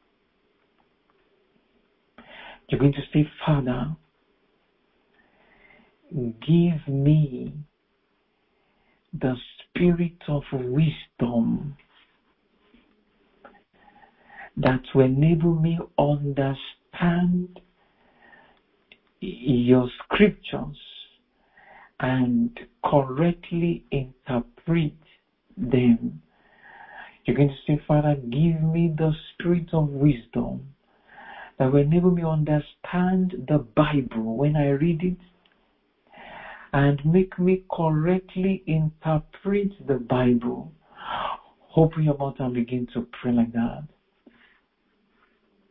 You're going to say, Father, give me the spirit of wisdom that will enable me understand your scriptures and correctly interpret them. You're going to say, Father, give me the spirit of wisdom that will enable me understand the Bible when I read it and make me correctly interpret the Bible. Open your mouth and begin to pray like that.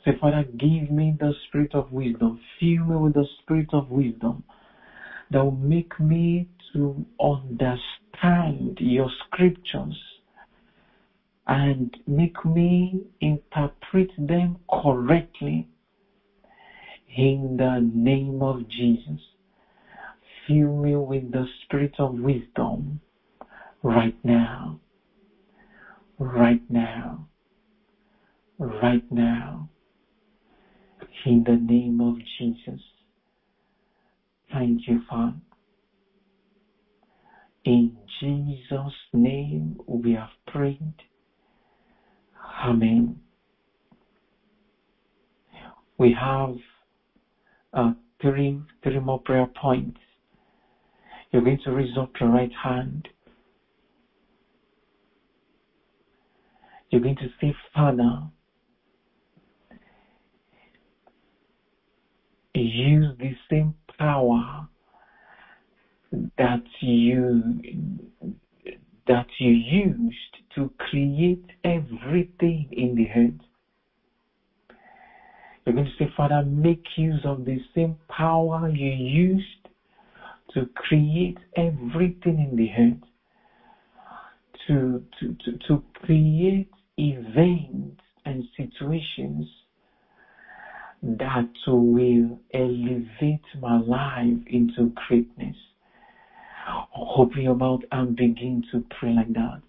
Say, Father, give me the spirit of wisdom. Fill me with the spirit of wisdom that will make me to understand your scriptures and make me interpret them correctly in the name of Jesus. Fill me with the spirit of wisdom right now, right now, right now, in the name of Jesus. Thank you, Father. In Jesus' name we have prayed. Amen. We have three more prayer points. You're going to raise up your right hand. You're going to say, Father, use the same power that you used to create everything in the earth. You're going to say, Father, make use of the same power you used to create everything in the earth, to create events and situations that will elevate my life into greatness. Open your mouth and begin to pray like that.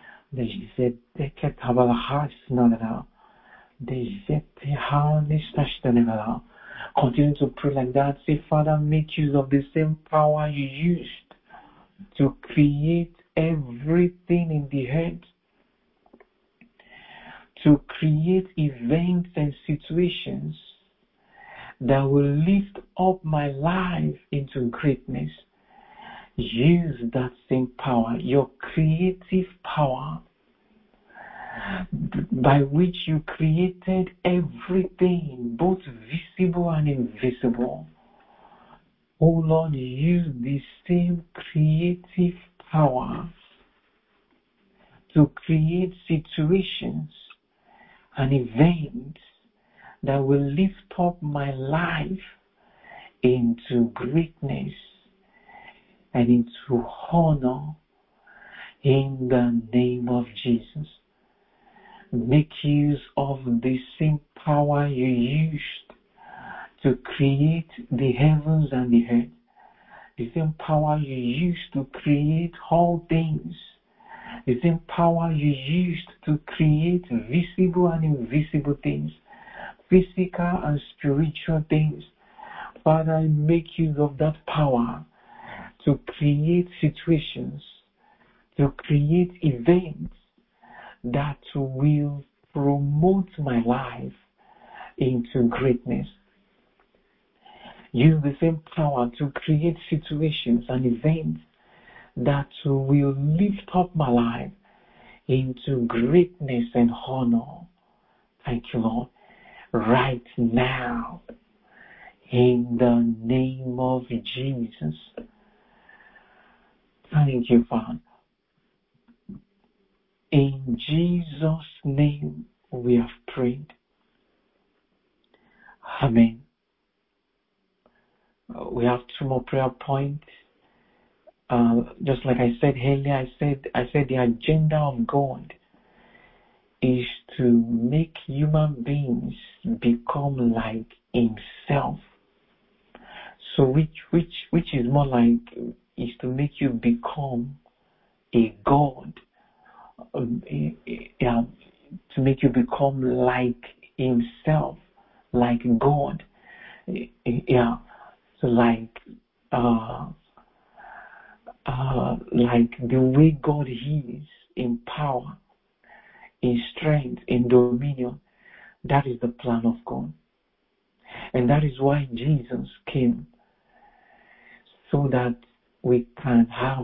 Continue to pray like that. Say, Father, make use of the same power you used to create everything in the earth, to create events and situations that will lift up my life into greatness. Use that same power, your creative power, by which you created everything, both visible and invisible. Oh Lord, use the same creative power to create situations and events that will lift up my life into greatness and into honor in the name of Jesus. Make use of the same power you used to create the heavens and the earth, the same power you used to create all things, the same power you used to create visible and invisible things, physical and spiritual things. Father, make use of that power to create situations, to create events that will promote my life into greatness. Use the same power to create situations and events that will lift up my life into greatness and honor. Thank you, Lord. Right now, in the name of Jesus. Thank you, Father. In Jesus' name we have prayed. Amen. We have two more prayer points. Just like I said earlier, I said the agenda of God is to make human beings become like Himself. So which is more like is to make you become a God. To make you become like Himself, like God. So like the way God is in power, in strength, in dominion. That is the plan of God. And that is why Jesus came, so that we can have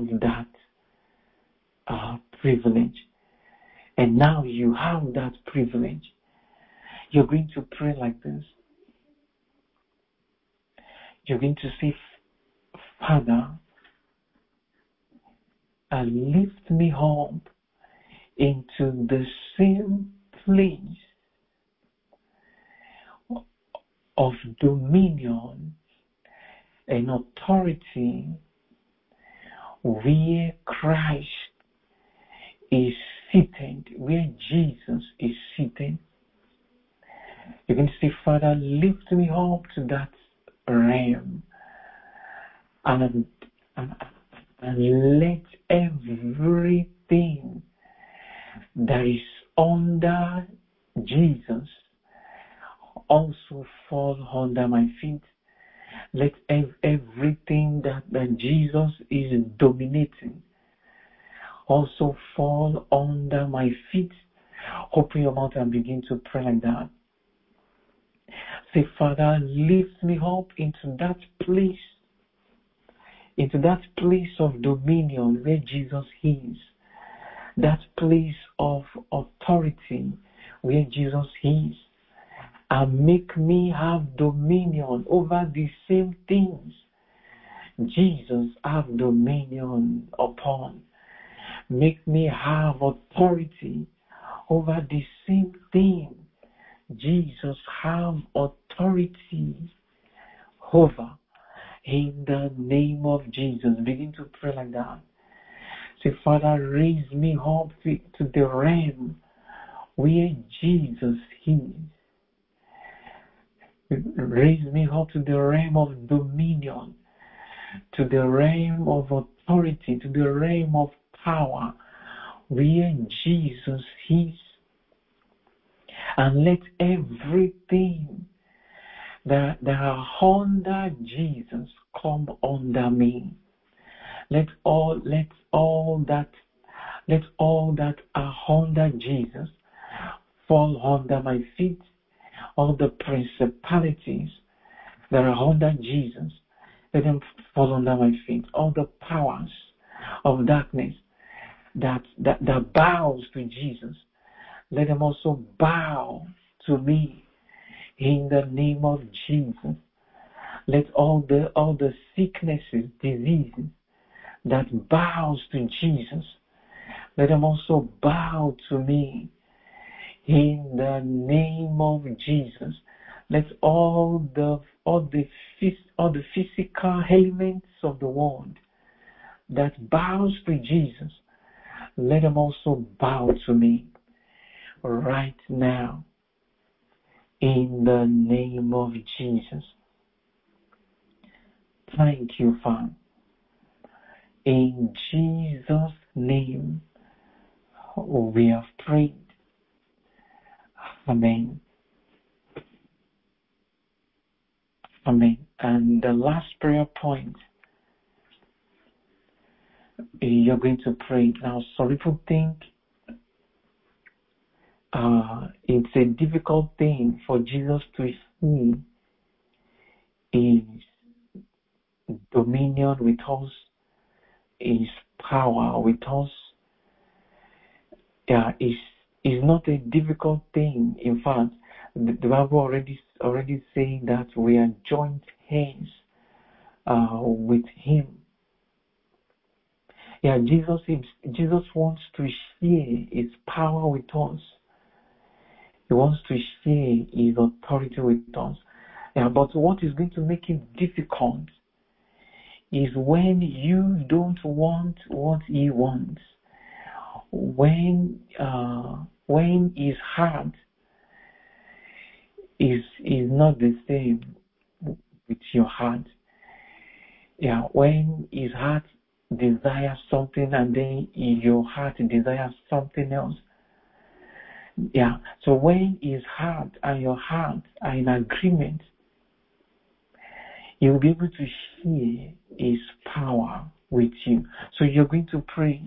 that privilege. And now you have that privilege. You're going to pray like this. You're going to say, Father, lift me up into the same place of dominion and authority where Christ is seated, where Jesus is seated. You can say, Father, lift me up to that realm and let everything that is under Jesus also fall under my feet. Let everything that Jesus is dominating also fall under my feet. Open your mouth and begin to pray like that. Say, Father, lift me up into that place of dominion where Jesus is, that place of authority where Jesus is, and make me have dominion over the same things Jesus have dominion upon. Make me have authority over the same thing Jesus have authority over. In the name of Jesus, begin to pray like that. Say, Father, raise me up to the realm where Jesus is. Raise me up to the realm of dominion, to the realm of authority, to the realm of power, where Jesus is. And let everything that are under Jesus come under me. Let all that are under Jesus fall under my feet. All the principalities that are under Jesus, let them fall under my feet. All the powers of darkness that bows to Jesus, let them also bow to me in the name of Jesus. Let all the sicknesses, diseases that bows to Jesus, let them also bow to me in the name of Jesus. Let all the physical elements of the world that bows to Jesus, let them also bow to me right now in the name of Jesus. Thank you, Father. In Jesus' name we have prayed. Amen. Amen. And the last prayer point you're going to pray now. Some people think it's a difficult thing for Jesus to see his dominion with us, his power with us. Yeah, it's not a difficult thing. In fact, the Bible already saying that we are joint hands with Him. Yeah, Jesus wants to share His power with us. He wants to share His authority with us. Yeah, but what is going to make it difficult is when you don't want what He wants. When His heart is not the same with your heart. Yeah, when His heart desires something and then your heart desires something else. Yeah, so when His heart and your heart are in agreement, He will be able to share His power with you. So you're going to pray.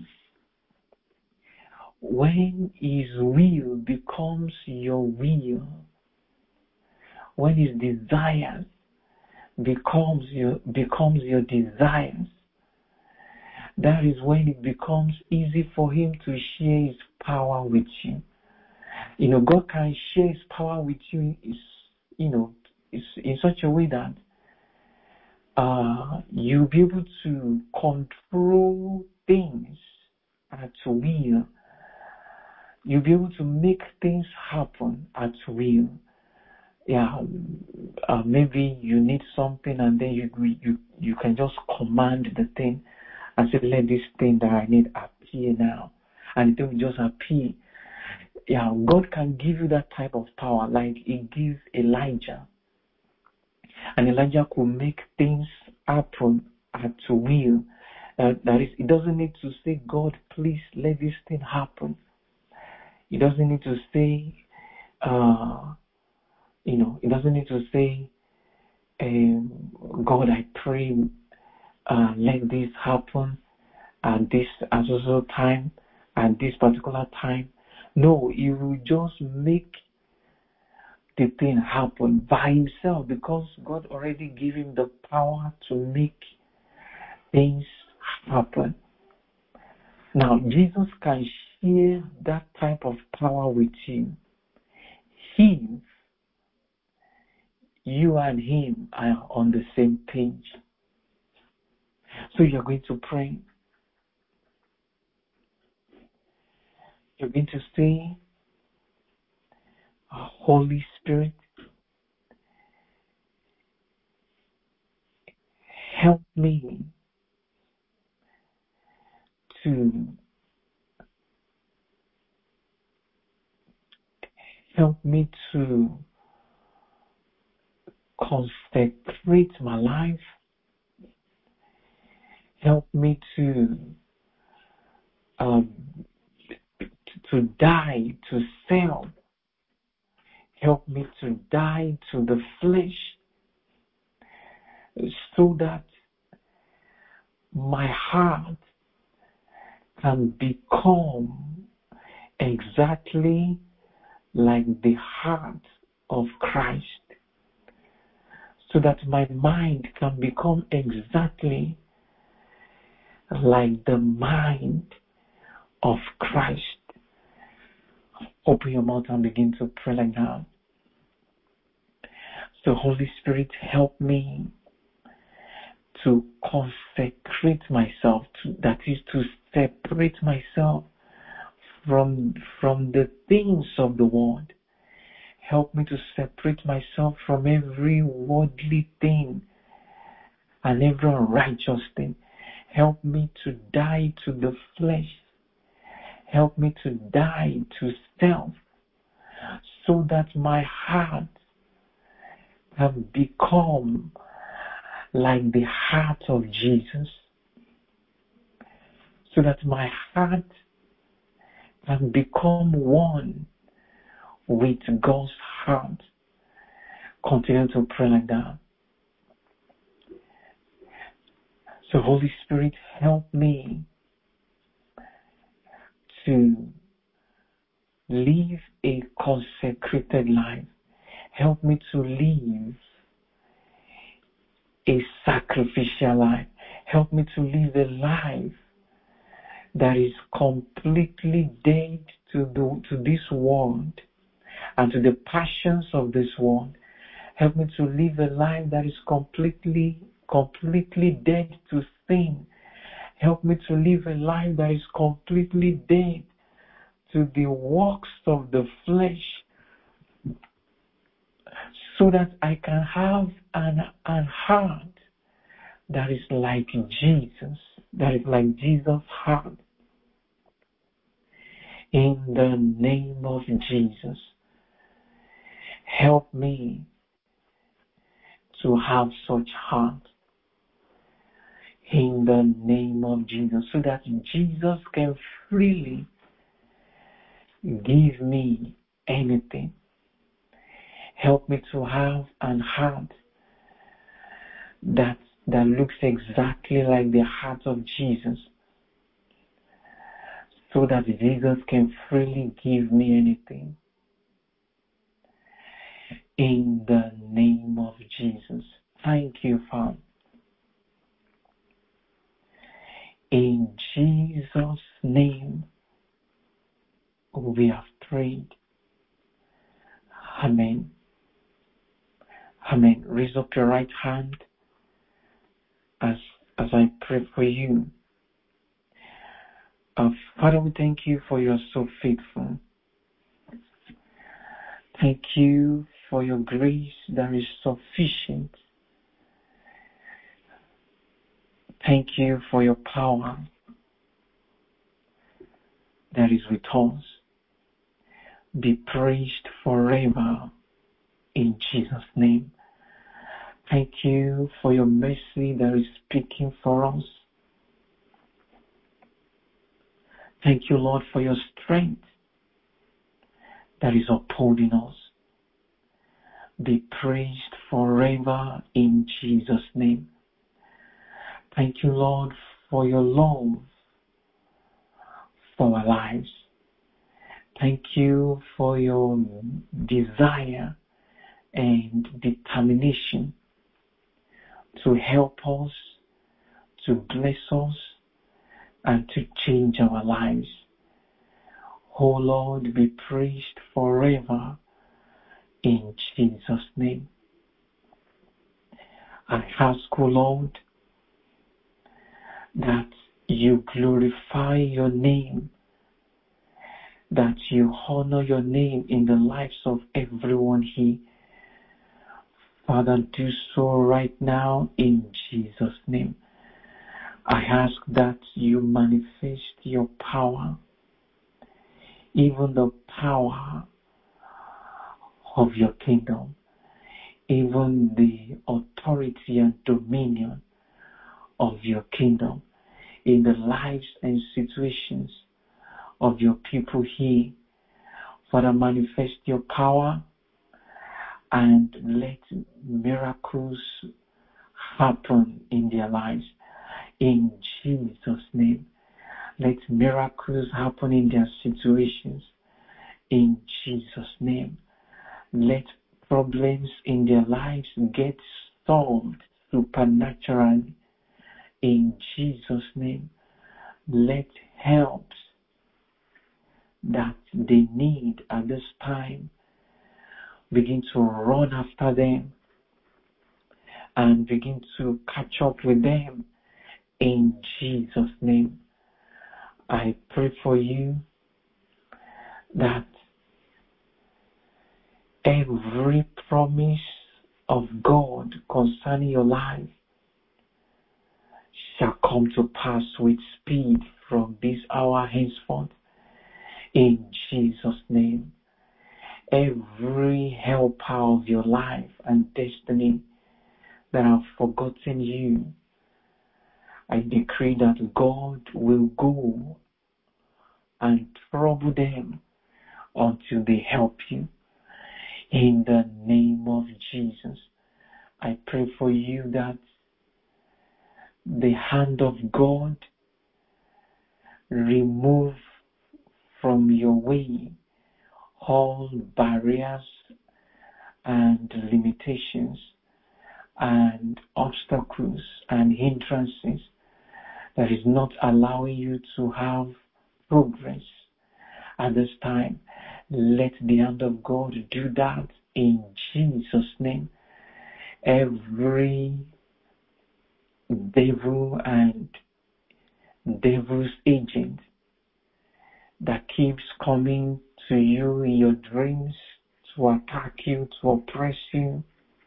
When His will becomes your will, when His desires becomes your desires, that is when it becomes easy for Him to share His power with you. God can share His power with you is in such a way that you'll be able to control things at will. You'll be able to make things happen at will. maybe you need something, and then you can just command the thing and say, let this thing that I need appear now, and it will just appear. God can give you that type of power, like He gave Elijah, and Elijah could make things happen at will. That is, it doesn't need to say, God, please let this thing happen. It doesn't need to say, it doesn't need to say, God, I pray, let this happen at this also time, at this particular time. No, He will just make the thing happen by Himself, because God already gave Him the power to make things happen. Now, Jesus can share that type of power with you if you and Him are on the same page. So you're going to pray. You're going to say, Holy Spirit, help me to consecrate my life. Help me to die to self. Help me to die to the flesh, so that my heart can become exactly like the heart of Christ, so that my mind can become exactly like the mind of Christ. Open your mouth and begin to pray like that. So, Holy Spirit, help me to consecrate myself, that is, to separate myself from the things of the world. Help me to separate myself from every worldly thing and every unrighteous thing. Help me to die to the flesh. Help me to die to self, so that my heart can become like the heart of Jesus, so that my heart can become one with God's heart. Continue to pray like that. So, Holy Spirit, help me to live a consecrated life. Help me to live a sacrificial life. Help me to live a life that is completely dead to this world and to the passions of this world. Help me to live a life that is completely dead to sin. Help me to live a life that is completely dead to the works of the flesh, so that I can have an heart that is like Jesus, that is like Jesus' heart. In the name of Jesus, help me to have such heart. In the name of Jesus, so that Jesus can freely give me anything. Help me to have an heart that looks exactly like the heart of Jesus, so that Jesus can freely give me anything. In the name of Jesus. Thank you, Father. In Jesus' name, we have prayed. Amen. Amen. Raise up your right hand as I pray for you. Father, we thank you for you are so faithful. Thank you for your grace that is sufficient. Thank you for your power that is with us. Be praised forever in Jesus' name. Thank you for your mercy that is speaking for us. Thank you, Lord, for your strength that is upholding us. Be praised forever in Jesus' name. Thank you, Lord, for your love for our lives. Thank you for your desire and determination to help us, to bless us, and to change our lives. Oh Lord, be praised forever in Jesus' name. I ask, O Lord, that you glorify your name, that you honor your name in the lives of everyone here. Father, do so right now in Jesus' name. I ask that you manifest your power, even the power of your kingdom, even the authority and dominion of your kingdom in the lives and situations of your people here. Father, manifest your power and let miracles happen in their lives. In Jesus' name, let miracles happen in their situations. In Jesus' name, let problems in their lives get solved supernaturally. In Jesus' name, let helps that they need at this time begin to run after them and begin to catch up with them. In Jesus' name, I pray for you that every promise of God concerning your life shall come to pass with speed from this hour henceforth. In Jesus' name, every helper of your life and destiny that have forgotten you, I decree that God will go and trouble them until they help you. In the name of Jesus, I pray for you that the hand of God remove from your way all barriers and limitations and obstacles and hindrances that is not allowing you to have progress at this time. Let the hand of God do that in Jesus' name. Every devil and devil's agent that keeps coming to you in your dreams to attack you, to oppress you,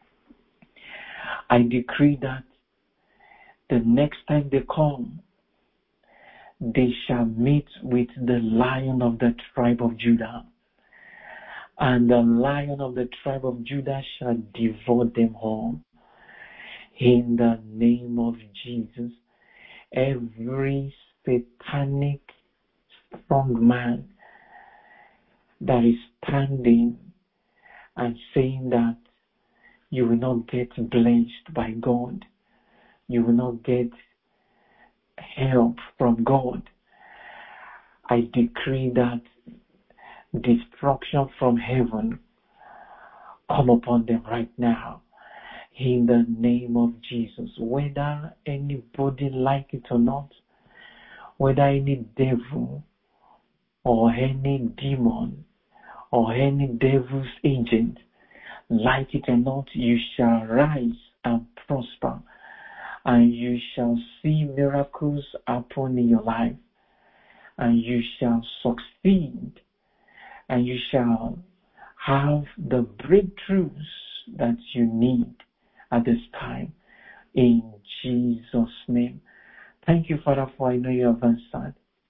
I decree that the next time they come, they shall meet with the Lion of the tribe of Judah. And the Lion of the tribe of Judah shall devour them all. In the name of Jesus, every satanic strong man that is standing and saying that you will not get blessed by God, you will not get help from God, I decree that destruction from heaven come upon them right now. In the name of Jesus, whether anybody like it or not, whether any devil or any demon or any devil's agent, like it or not, you shall rise and prosper, and you shall see miracles happen in your life, and you shall succeed, and you shall have the breakthroughs that you need at this time. In Jesus' name. Thank you, Father, for I know you have answered.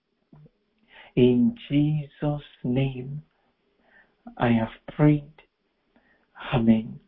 In Jesus' name, I have prayed. Amen.